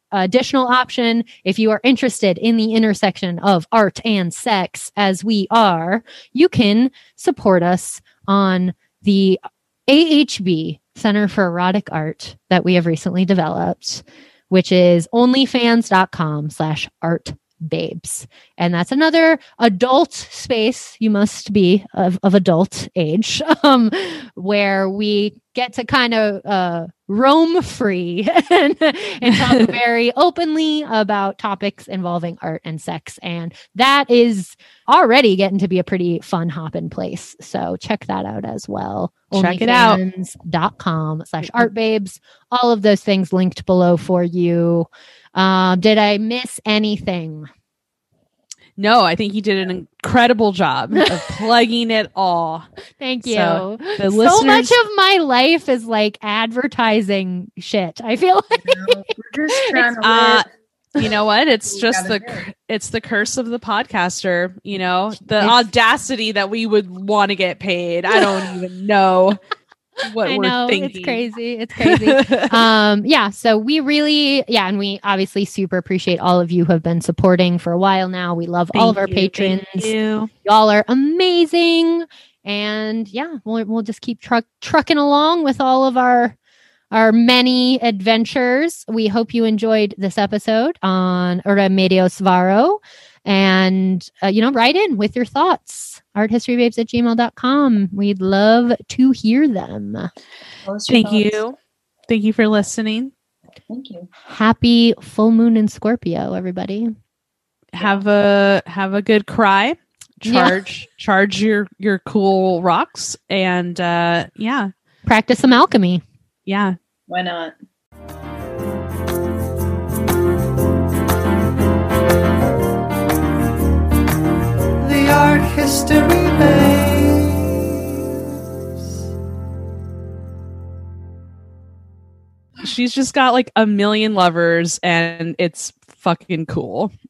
Speaker 4: additional option, if you are interested in the intersection of art and sex, as we are, you can support us on the A H B, Center for Erotic Art, that we have recently developed, which is onlyfans.com slash art babes. And that's another adult space, you must be of, of adult age, um, where we get to kind of uh, roam free and, and talk very openly about topics involving art and sex. And that is already getting to be a pretty fun hopping place. So check that out as well.
Speaker 5: Check it out.
Speaker 4: onlyfans.com slash art babes. All of those things linked below for you. Um, did I miss anything?
Speaker 5: No, I think you did an incredible job of plugging it all.
Speaker 4: Thank you.
Speaker 5: So, the
Speaker 4: so
Speaker 5: listeners-
Speaker 4: much of my life is like advertising shit. I feel like
Speaker 7: We're just trying to
Speaker 5: Uh,
Speaker 7: live.
Speaker 5: you know what? It's
Speaker 7: We
Speaker 5: just
Speaker 7: gotta
Speaker 5: the
Speaker 7: do it.
Speaker 5: it's the curse of the podcaster. You know, the
Speaker 4: It's-
Speaker 5: audacity that we would want to get paid. I don't even know what
Speaker 4: I
Speaker 5: we're
Speaker 4: know
Speaker 5: thinking.
Speaker 4: it's crazy. It's crazy. um, yeah. So we really, yeah, and we obviously super appreciate all of you who have been supporting for a while now. We love all of our
Speaker 5: Thank you,
Speaker 4: patrons.
Speaker 5: thank you.
Speaker 4: Y'all are amazing, and yeah, we'll we'll just keep truck trucking along with all of our our many adventures. We hope you enjoyed this episode on Ora Medio Svaro. And, uh, you know, write in with your thoughts. arthistorybabes at gmail dot com. We'd love to hear them.
Speaker 7: Post your
Speaker 5: Thank
Speaker 7: thoughts.
Speaker 5: you. Thank you for listening.
Speaker 7: Thank you.
Speaker 4: Happy full moon in Scorpio, everybody.
Speaker 5: Have a have a good cry.
Speaker 4: Yeah.
Speaker 5: Charge charge your your cool rocks and uh yeah.
Speaker 4: Practice some alchemy.
Speaker 5: Yeah.
Speaker 7: Why not?
Speaker 11: The art history babes.
Speaker 5: She's just got like a million lovers and it's fucking cool.